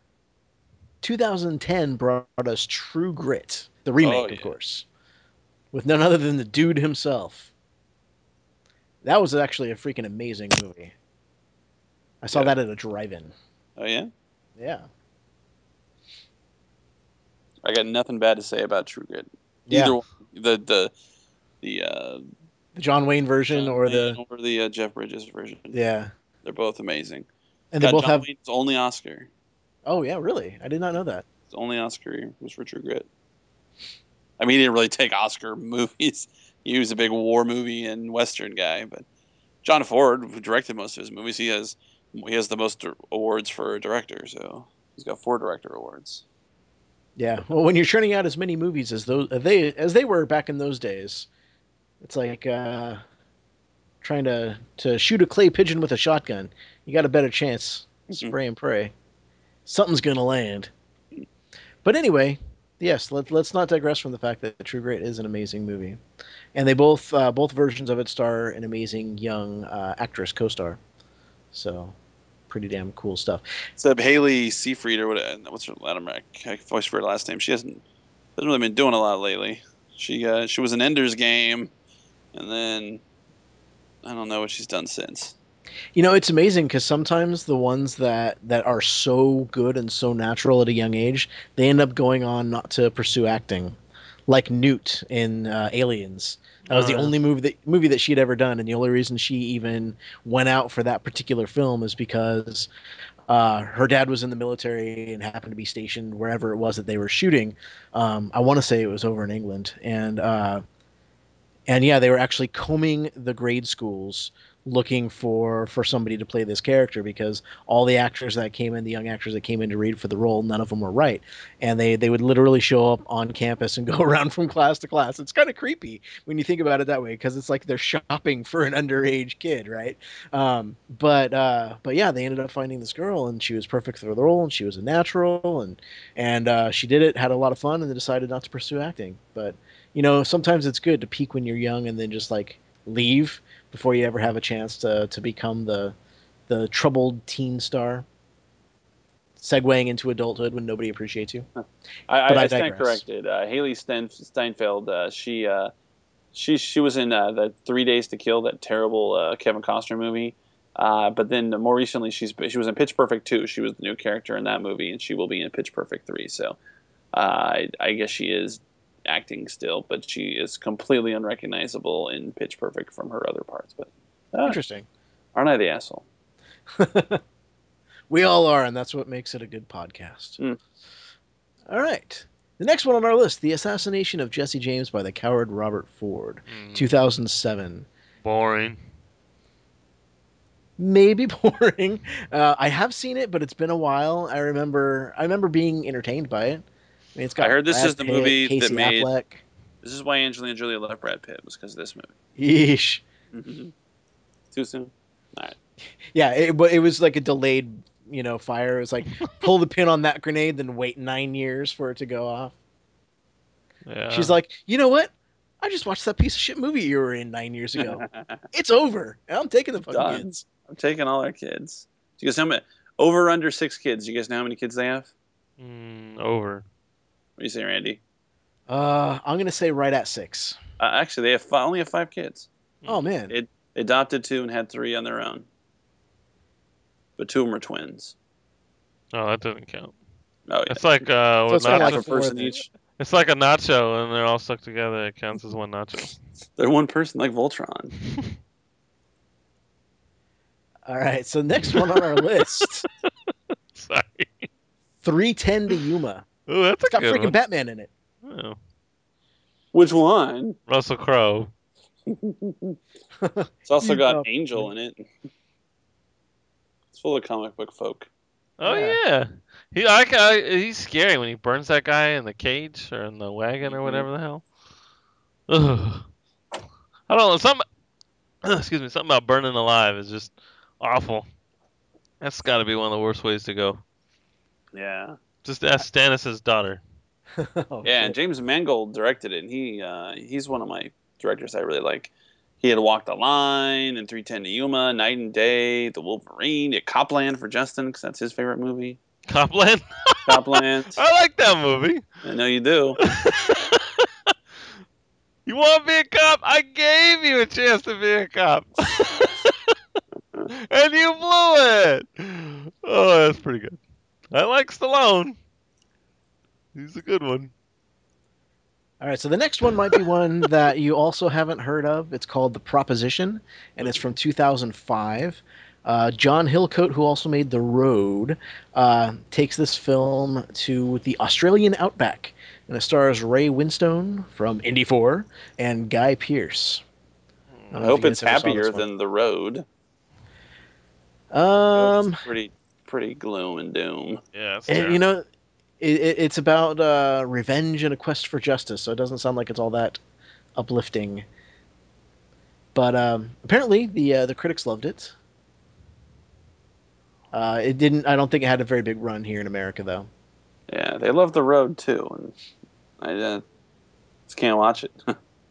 2010 brought us True Grit, the remake, of course, with none other than the dude himself. That was actually a freaking amazing movie. I saw that at a drive-in. Oh, yeah? Yeah. I got nothing bad to say about True Grit. Yeah. Either the John Wayne version or the Jeff Bridges version. Yeah. They're both amazing. And they both John have Wayne's only Oscar. Oh yeah, really? I did not know that. His only Oscar was for True Grit. I mean, he didn't really take Oscar movies. he was a big war movie and Western guy. But John Ford, who directed most of his movies, he has the most awards for a director. So he's got 4 director awards. Yeah. Well, when you're churning out as many movies as they were back in those days, it's like trying to shoot a clay pigeon with a shotgun. You got a better chance. Spray and pray. Something's gonna land. But anyway, yes, let's not digress from the fact that True Grit is an amazing movie, and they both versions of it star an amazing young actress co-star. So, pretty damn cool stuff. Except Haley Seyfried or what's her I always forget her last name. She hasn't really been doing a lot lately. She was in Ender's Game, and then I don't know what she's done since. You know, it's amazing because sometimes the ones that are so good and so natural at a young age, they end up going on not to pursue acting, like Newt in Aliens. That was the only movie that she'd ever done, and the only reason she even went out for that particular film is because her dad was in the military and happened to be stationed wherever it was that they were shooting. I want to say it was over in England, and yeah, they were actually combing the grade schools looking for somebody to play this character because all the actors that came in, the young actors that came in to read for the role, none of them were right. And they would literally show up on campus and go around from class to class. It's kind of creepy when you think about it that way because it's like they're shopping for an underage kid, right? But yeah, they ended up finding this girl and she was perfect for the role and she was a natural and she did it, had a lot of fun, and then decided not to pursue acting. But you know, sometimes it's good to peak when you're young and then just like leave before you ever have a chance to become the troubled teen star, segueing into adulthood when nobody appreciates you. I stand corrected. Haley Steinfeld, she was in the 3 Days to Kill, that terrible Kevin Costner movie. But then more recently, she was in Pitch Perfect 2. She was the new character in that movie, and she will be in Pitch Perfect 3. So I guess she is acting still, but she is completely unrecognizable in Pitch Perfect from her other parts. But interesting. Aren't I the asshole? We all are, and that's what makes it a good podcast. All right. The next one on our list, The Assassination of Jesse James by the Coward Robert Ford, 2007. Boring. Maybe boring. I have seen it, but it's been a while. I remember being entertained by it. I mean, it's got I heard this Brad is the Pitt, movie Casey that made. Affleck. This is why Angelina Jolie loved Brad Pitt, was because of this movie. Yeesh. Too soon? All right. Yeah, it was like a delayed, fire. It was like pull the pin on that grenade, then wait 9 years for it to go off. Yeah. She's like, you know what? I just watched that piece of shit movie you were in 9 years ago. It's over. I'm taking the fucking kids. I'm taking all our kids. Do you guys know how many, over or under 6 kids? Do you guys know how many kids they have? Over. What do you say, Randy? I'm gonna say right at 6. Actually, they only have 5 kids. Oh man! They adopted 2 and had 3 on their own, but 2 of them are twins. Oh, that doesn't count. Oh yeah. It's like so it's half like a person each. It's like a nacho, and they're all stuck together. It counts as one nacho. They're one person, like Voltron. All right, so next one on our list. Sorry. 3:10 to Yuma. Ooh, that's It's got good freaking one. Batman in it. Oh. Which one? Russell Crowe. It's also got Angel in it. It's full of comic book folk. Oh yeah. He's scary when he burns that guy in the cage or in the wagon or whatever the hell. Ugh. I don't know. Something about burning alive is just awful. That's got to be one of the worst ways to go. Yeah. Just ask Stannis' daughter. Oh, yeah, shit. and James Mangold directed it, and he's one of my directors I really like. He had Walk the Line, and 3:10 to Yuma, Night and Day, The Wolverine, Copland for Justin, because that's his favorite movie. Copland? Copland. I like that movie. I know you do. You want to be a cop? I gave you a chance to be a cop. And you blew it. Oh, that's pretty good. I like Stallone. He's a good one. All right, so the next one might be one that you also haven't heard of. It's called The Proposition, and it's from 2005. John Hillcoat, who also made The Road, takes this film to the Australian outback and it stars Ray Winstone from Indy 4 and Guy Pearce. I hope it's happier than The Road. It's pretty gloom and doom. Yeah, it's and, you know, it's about revenge and a quest for justice, so it doesn't sound like it's all that uplifting. But apparently the critics loved it. It didn't. I don't think it had a very big run here in America, though. Yeah, they love The Road too, and I just can't watch it.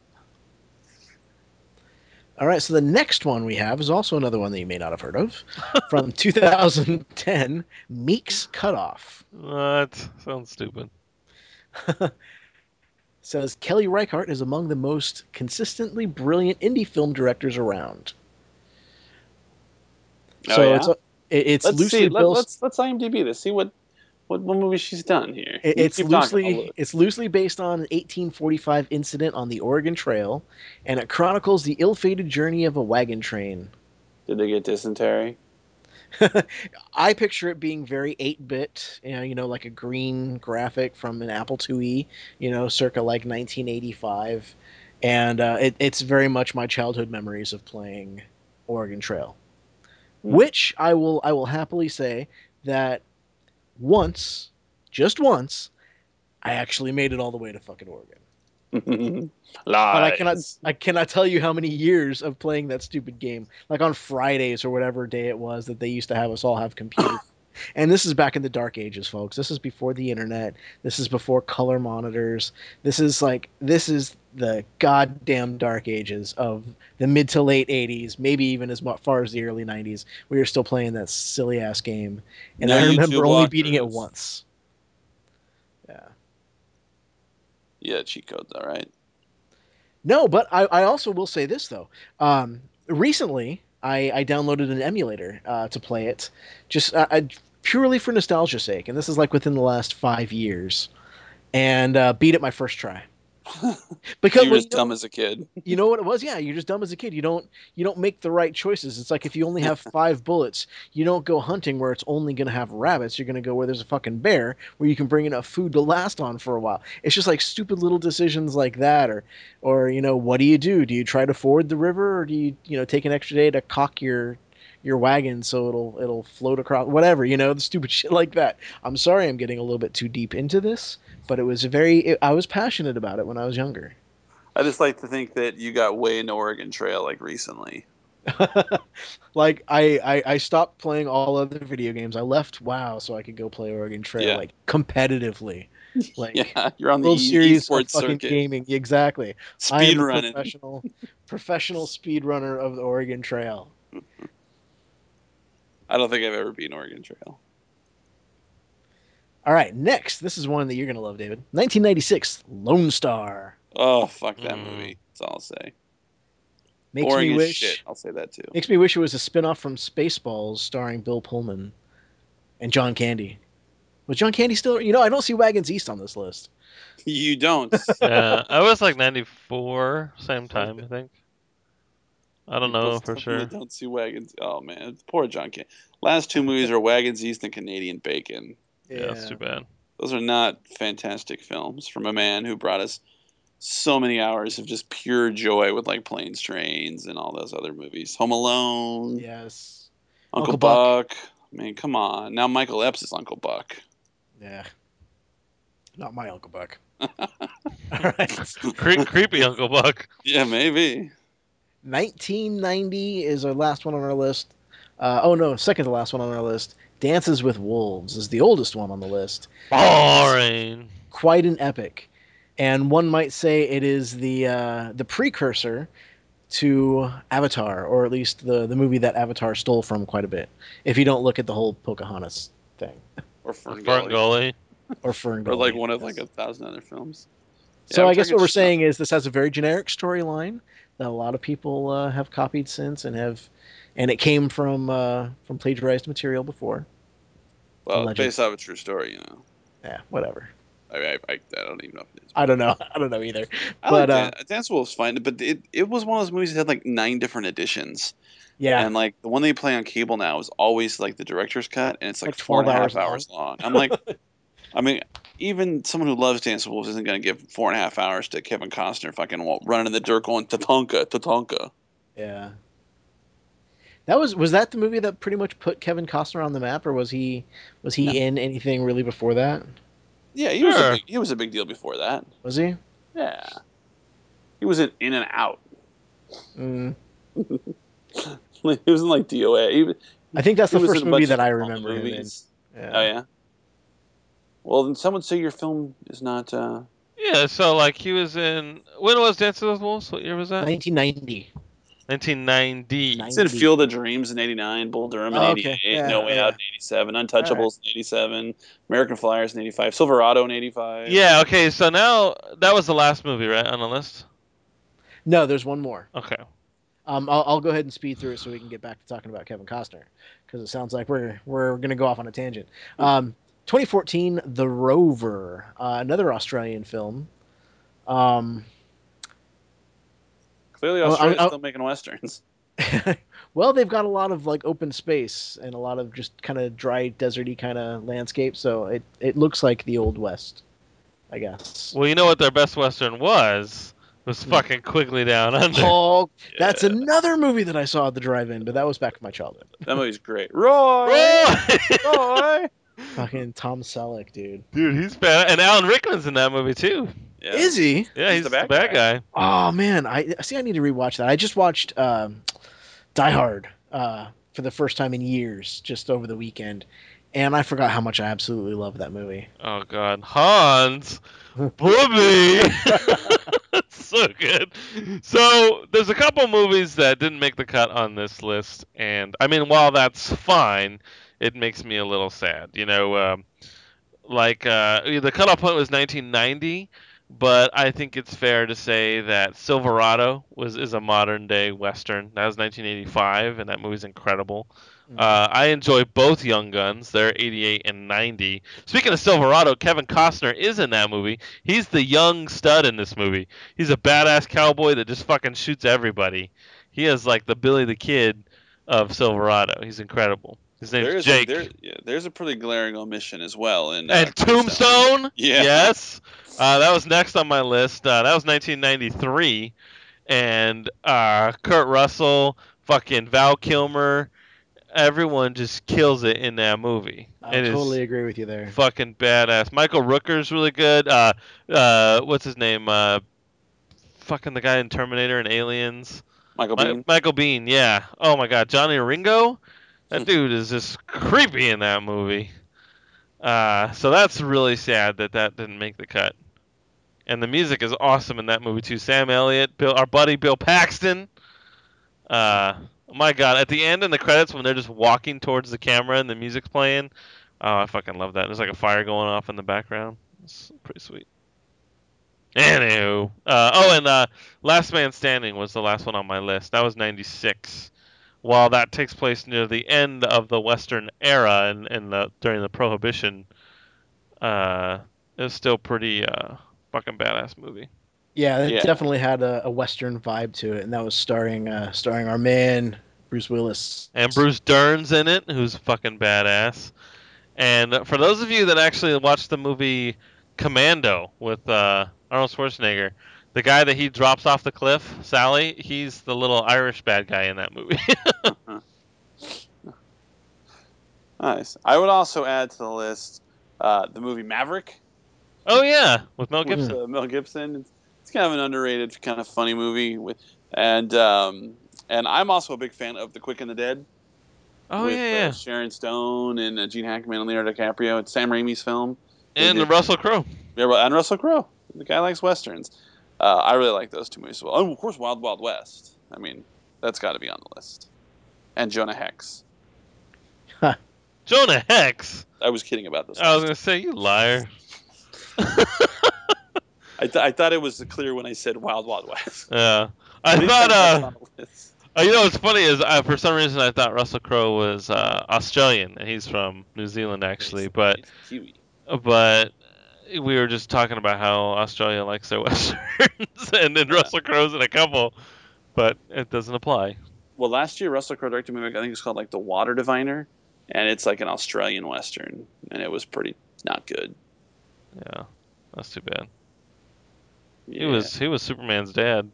All right, so the next one we have is also another one that you may not have heard of, from 2010, Meek's Cutoff. What? Sounds stupid. Says Kelly Reichardt is among the most consistently brilliant indie film directors around. So yeah? it's let's loosely see. built. Let's IMDb this. See what movie she's done here. It's loosely based on an 1845 incident on the Oregon Trail, and it chronicles the ill-fated journey of a wagon train. Did they get dysentery? I picture it being very 8-bit, like a green graphic from an Apple IIe, circa like 1985, and it's very much my childhood memories of playing Oregon Trail, which I will happily say that just once, I actually made it all the way to fucking Oregon. Lies. But I cannot tell you how many years of playing that stupid game. Like on Fridays or whatever day it was that they used to have us all have computers. And this is back in the dark ages, folks. This is before the internet. This is before color monitors. This is the goddamn dark ages of the mid to late 80s, maybe even as far as the early 90s. We were still playing that silly ass game. And I remember only beating it once. Yeah. Yeah, cheat codes, all right. No, but I also will say this, though. Recently, I downloaded an emulator to play it, just purely for nostalgia's sake. And this is like within the last 5 years. And beat it my first try. Because you were just dumb as a kid. You know what it was? Yeah, you're just dumb as a kid. You don't make the right choices. It's like if you only have 5 bullets, you don't go hunting where it's only going to have rabbits. You're going to go where there's a fucking bear, where you can bring enough food to last on for a while. It's just like stupid little decisions like that, or what do you do? Do you try to ford the river, or do you take an extra day to cock your wagon so it'll float across, whatever, the stupid shit like that. I'm sorry I'm getting a little bit too deep into this, but I was passionate about it when I was younger. I just like to think that you got way into Oregon Trail like recently. Like I stopped playing all other video games. I left WoW so I could go play Oregon Trail like competitively. Like yeah, you're on the World Series esports fucking circuit. Gaming. Exactly. Speed running. Professional speed runner of the Oregon Trail. I don't think I've ever been Oregon Trail. All right, next. This is one that you're going to love, David. 1996, Lone Star. Oh, fuck that movie. That's all I'll say. Makes Boring me as wish. Shit. I'll say that too. Makes me wish it was a spin-off from Spaceballs starring Bill Pullman and John Candy. Was John Candy still? I don't see Wagons East on this list. You don't. Yeah, I was like 94, same time, I think. I don't know for sure. Don't see Wagons. Oh man, poor John Candy. Last 2 movies are Wagons East and Canadian Bacon. Yeah, that's too bad. Those are not fantastic films from a man who brought us so many hours of just pure joy with like Planes, Trains, and all those other movies. Home Alone. Yes. Uncle Buck. I mean, come on. Now Michael Epps is Uncle Buck. Yeah. Not my Uncle Buck. All right. Creepy Uncle Buck. Yeah, maybe. 1990 is our last one on our list. Second to last one on our list. Dances with Wolves is the oldest one on the list. Boring. Quite an epic. And one might say it is the precursor to Avatar, or at least the movie that Avatar stole from quite a bit, if you don't look at the whole Pocahontas thing. Or Ferngully. Or Ferngully. Or like one of like 1,000 other films. So I guess what we're saying is this has a very generic storyline that a lot of people have copied since and it came from plagiarized material before. Well, it's based off a true story, Yeah, whatever. I don't even know if it is. I don't know. I don't know either. Dance Wolf's fine, but it was one of those movies that had like 9 different editions. Yeah. And like the one they play on cable now is always like the director's cut, and it's like 4.5 hours long. I'm like, I mean, even someone who loves Dance with Wolves isn't going to give 4.5 hours to Kevin Costner fucking running in the dirt going Tatanka, Tatanka. Yeah. Was that the movie that pretty much put Kevin Costner on the map, or was he No. in anything really before that? Yeah, he was a big deal before that. Was he? Yeah, he was in and out. Mm. He was in like DOA. I think that's the was first in a movie bunch that of I Palma remember him in. movies. Yeah. Oh yeah. Well, then someone say your film is not. Yeah, so like he was in. When was Dances with Wolves? What year was that? 1990. 1990. He's in Field of Dreams in '89, Bull Durham in '88, okay. Yeah, No Way yeah. Out in '87, Untouchables in '87, American Flyers in '85, Silverado in '85. Yeah. Okay. So now that was the last movie, right, on the list? No, there's one more. Okay. I'll go ahead and speed through it so we can get back to talking about Kevin Costner, because it sounds like we're gonna go off on a tangent. 2014, The Rover, another Australian film. Clearly, Australia's still making westerns. Well, they've got a lot of like open space and a lot of just kind of dry, deserty kind of landscape, so it looks like the Old West, I guess. Well, you know what their best western was fucking Quigley Down Under. Oh, that's another movie that I saw at the drive-in, but that was back in my childhood. That movie's great. Roy! Fucking Tom Selleck, dude. Dude, he's bad, and Alan Rickman's in that movie too. Yeah. Is he? Yeah, he's the bad guy. Oh man, I need to rewatch that. I just watched Die Hard for the first time in years, just over the weekend, and I forgot how much I absolutely love that movie. Oh God, Hans, Booby. So good. So there's a couple movies that didn't make the cut on this list, and I mean, while that's fine, it makes me a little sad. You know, the cutoff point was 1990, but I think it's fair to say that Silverado is a modern day western. That was 1985, and that movie's incredible. I enjoy both Young Guns. They're 88 and 90. Speaking of Silverado, Kevin Costner is in that movie. He's the young stud in this movie. He's a badass cowboy that just fucking shoots everybody. He is like the Billy the Kid of Silverado. He's incredible. His name's Jake. There's a pretty glaring omission as well. And Tombstone? Yeah. Yes. That was next on my list. That was 1993. And Kurt Russell, fucking Val Kilmer, everyone just kills it in that movie. I totally agree with you there. Fucking badass. Michael Rooker's really good. What's his name? Fucking the guy in Terminator and Aliens. Michael Biehn. Michael Biehn, yeah. Oh my God, Johnny Ringo. That dude is just creepy in that movie. So that's really sad that didn't make the cut. And the music is awesome in that movie too. Sam Elliott, our buddy Bill Paxton. My God, at the end in the credits when they're just walking towards the camera and the music's playing, oh, I fucking love that. There's like a fire going off in the background. It's pretty sweet. Anywho, and Last Man Standing was the last one on my list. That was 96. While that takes place near the end of the Western era and during the Prohibition, it was still pretty fucking badass movie. Yeah, it definitely had a Western vibe to it, and that was starring our man Bruce Willis. And Bruce Dern's in it, who's fucking badass. And for those of you that actually watched the movie Commando with Arnold Schwarzenegger, the guy that he drops off the cliff, Sally, he's the little Irish bad guy in that movie. Nice. I would also add to the list the movie Maverick. Oh yeah, with Mel Gibson. With, Mel Gibson. It's kind of an underrated, kind of funny movie and I'm also a big fan of The Quick and the Dead. Oh with Sharon Stone and Gene Hackman and Leonardo DiCaprio. It's Sam Raimi's film. And Russell Crowe. Yeah, and Russell Crowe. The guy likes westerns. I really like those two movies as well. Oh, of course, Wild Wild West. I mean, that's got to be on the list. And Jonah Hex. Jonah Hex? I was kidding about this. I was going to say, you liar. I thought it was clear when I said Wild Wild West. Yeah. I thought, you know what's funny is for some reason I thought Russell Crowe was Australian, and he's from New Zealand actually, but Kiwi. But we were just talking about how Australia likes their westerns, and then Russell Crowe's in a couple, but it doesn't apply. Well, last year Russell Crowe directed a movie I think it's called like The Water Diviner, and it's like an Australian western, and it was pretty not good. Yeah, That's too bad. Yeah. He was Superman's dad.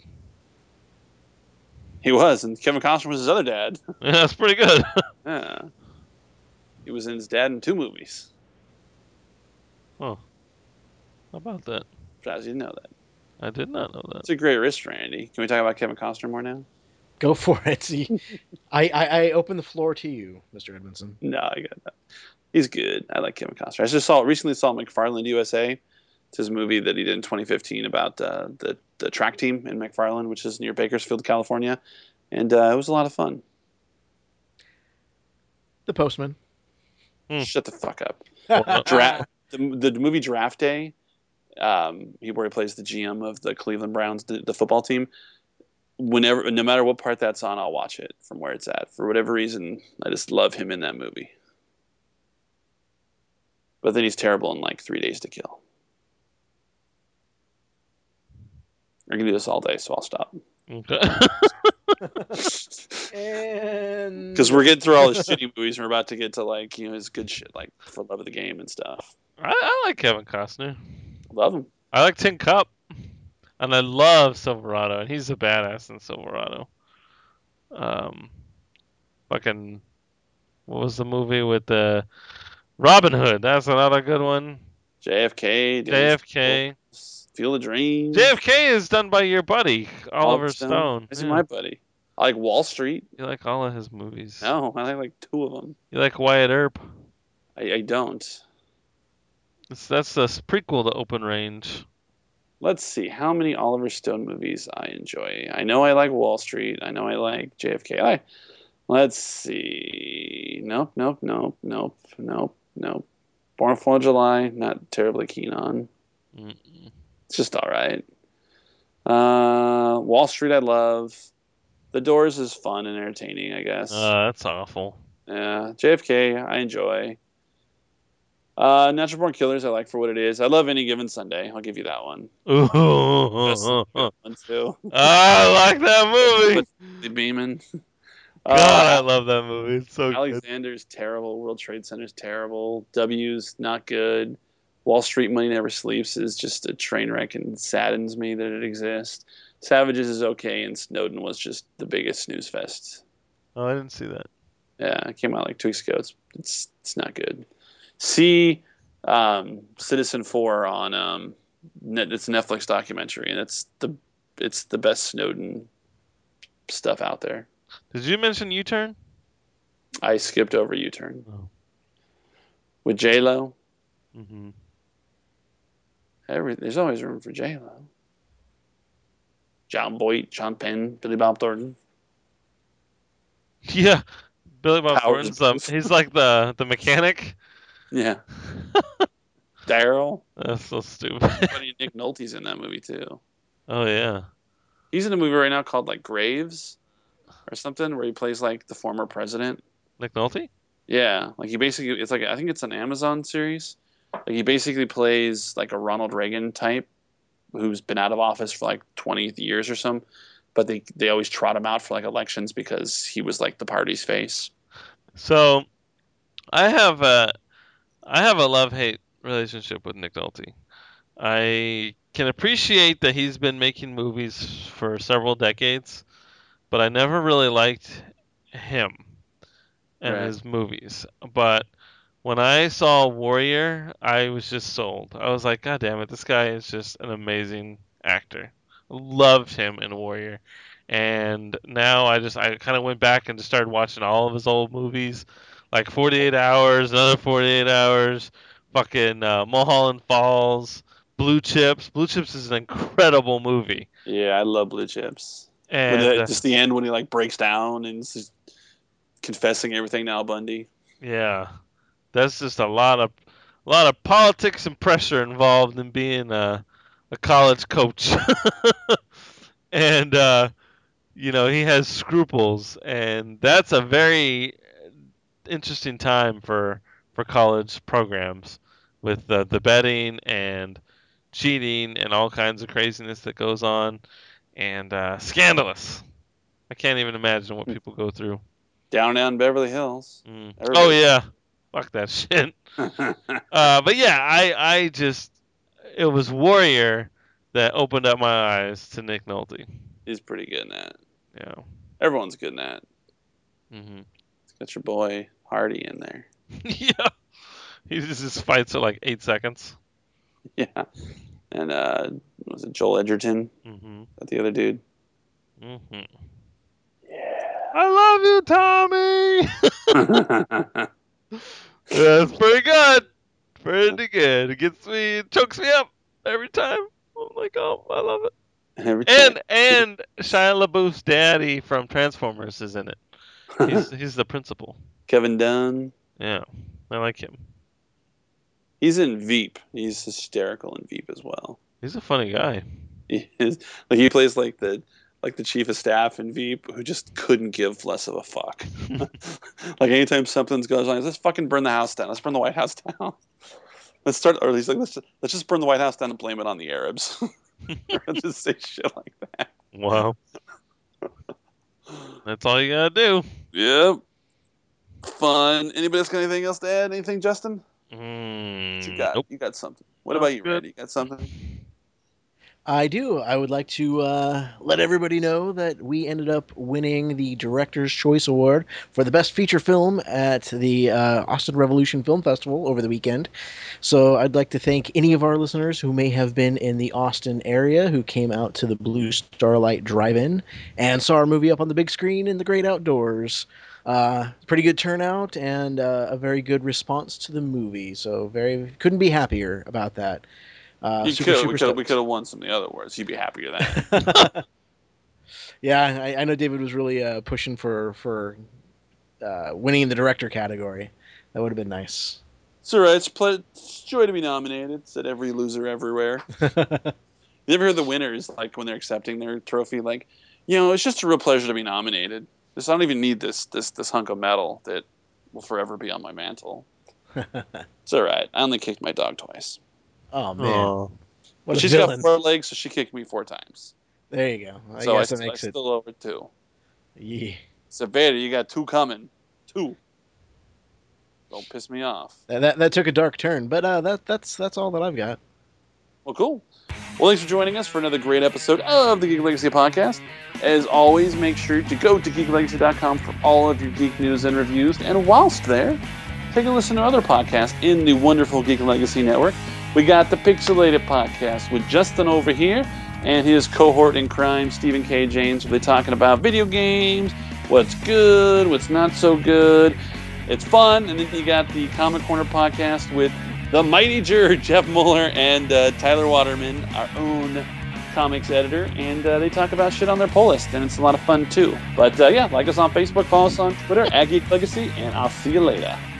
He was, and Kevin Costner was his other dad. Yeah, that's pretty good. Yeah. He was in his dad in 2 movies. Huh. How about that? Surprised you didn't know that. I did not know that. It's a great wrist, Randy. Can we talk about Kevin Costner more now? Go for it. See, I open the floor to you, Mr. Edmondson. No, I got that. He's good. I like Kevin Costner. Recently saw McFarland USA. It's his movie that he did in 2015 about the track team in McFarland, which is near Bakersfield, California, and it was a lot of fun. The Postman. Shut the fuck up. Well, The movie Draft Day, where he plays the GM of the Cleveland Browns, the football team. No matter what part that's on, I'll watch it from where it's at. For whatever reason, I just love him in that movie. But then he's terrible in like 3 Days to Kill. I can do this all day, so I'll stop. Okay. And Because we're getting through all the shitty movies, and we're about to get to like his good shit, like For Love of the Game and stuff. I like Kevin Costner. Love him. I like Tin Cup. And I love Silverado, and he's a badass in Silverado. Fucking, what was the movie with the Robin Hood? That's another good one. JFK. JFK. Field of Dreams. JFK is done by your buddy Oliver Stone. Is he my buddy? I like Wall Street. You like all of his movies. No, I like 2 of them. You like Wyatt Earp. I don't. That's the prequel to Open Range. Let's see how many Oliver Stone movies I enjoy. I know I like Wall Street. I know I like JFK. Let's see. Nope. Born 4th of July, not terribly keen on. Mm-mm. It's just all right. Wall Street, I love. The Doors is fun and entertaining, I guess. That's awful. Yeah, JFK, I enjoy. Natural Born Killers, I like for what it is. I love Any Given Sunday. I'll give you that one. That's a good one too. I like that movie. With Beeman. God, I love that movie. It's so good. Alexander's terrible. World Trade Center's terrible. W's not good. Wall Street Money Never Sleeps is just a train wreck and saddens me that it exists. Savages is okay, and Snowden was just the biggest snooze fest. Oh, I didn't see that. Yeah, it came out like 2 weeks ago. It's not good. See Citizen 4 on it's a Netflix documentary, and it's the best Snowden stuff out there. Did you mention U-Turn? I skipped over U-Turn. Oh. With J-Lo. Mm-hmm. There's always room for J-Lo. John Boyd, Sean Penn, Billy Bob Thornton. Yeah, Billy Bob Howard Thornton's he's like the mechanic. Yeah. Daryl. That's so stupid. Buddy Nick Nolte's in that movie too. Oh yeah. He's in a movie right now called like Graves or something where he plays like the former president. Nick Nolte? Yeah, like it's like I think it's an Amazon series. Like he basically plays like a Ronald Reagan type who's been out of office for like 20 years or something, but they always trot him out for like elections because he was like the party's face. So, I have a love-hate relationship with Nick Nolte. I can appreciate that he's been making movies for several decades, but I never really liked him and his movies. But when I saw Warrior, I was just sold. I was like, God damn it, this guy is just an amazing actor. Loved him in Warrior. And now I kind of went back and just started watching all of his old movies, like 48 Hours, another 48 Hours, fucking Mulholland Falls, Blue Chips. Blue Chips is an incredible movie. Yeah, I love Blue Chips. And just the end when he like breaks down and is confessing everything to Al Bundy. Yeah. That's just a lot of politics and pressure involved in being a college coach. And he has scruples, and that's a very interesting time for college programs with the betting and cheating and all kinds of craziness that goes on, and scandalous. I can't even imagine what people go through. Down in Beverly Hills. Oh yeah. Fuck that shit. But yeah, I just it was Warrior that opened up my eyes to Nick Nolte. He's pretty good in that. Yeah. Everyone's good in that. Mm-hmm. Got your boy Hardy in there. Yeah. He just fights for like 8 seconds. Yeah. And was it Joel Edgerton? Mm-hmm. That the other dude? Mm-hmm. Yeah. I love you, Tommy. That's pretty good. Pretty good. It gets me, it chokes me up every time. I'm like, oh, I love it. And Shia LaBeouf's daddy from Transformers is in it. He's the principal. Kevin Dunn. Yeah, I like him. He's in Veep. He's hysterical in Veep as well. He's a funny guy. He is, like he plays like the chief of staff in Veep who just couldn't give less of a fuck. Like anytime something goes on, let's fucking burn the house down. Let's burn the White House down. Let's start, or he's like, let's just burn the White House down and blame it on the Arabs. Or just say shit like that. Wow. That's all you gotta do. Yep. Fun. Anybody else got anything else to add? Anything, Justin? Nope. You got something. What about you, Randy? You got something? I do. I would like to let everybody know that we ended up winning the Director's Choice Award for the Best Feature Film at the Austin Revolution Film Festival over the weekend. So I'd like to thank any of our listeners who may have been in the Austin area who came out to the Blue Starlight Drive-In and saw our movie up on the big screen in the great outdoors. Pretty good turnout and a very good response to the movie. So couldn't be happier about that. We could have won some of the other awards. You'd be happier than. Yeah, I know David was really pushing for winning the director category. That would have been nice. It's all right. It's joy to be nominated. Said every loser everywhere. You ever hear the winners, like when they're accepting their trophy, like, it's just a real pleasure to be nominated. I don't even need this hunk of metal that will forever be on my mantle. It's all right. I only kicked my dog twice. Oh, man. What She's got 4 legs, so she kicked me 4 times. There you go. I so guess I that makes it. still over 2. Yeah. So, Vader, you got 2 coming. 2. Don't piss me off. That took a dark turn, but that's all that I've got. Well, cool. Well, thanks for joining us for another great episode of the Geek Legacy Podcast. As always, make sure to go to geeklegacy.com for all of your geek news and reviews. And whilst there, take a listen to other podcasts in the wonderful Geek Legacy Network. We got the Pixelated Podcast with Justin over here and his cohort in crime, Stephen K. James. They're talking about video games, what's good, what's not so good. It's fun. And then you got the Comic Corner Podcast with the mighty Jeff Mueller and Tyler Waterman, our own comics editor. And they talk about shit on their pull list, and it's a lot of fun too. But yeah, like us on Facebook, follow us on Twitter, @Geek Legacy, and I'll see you later.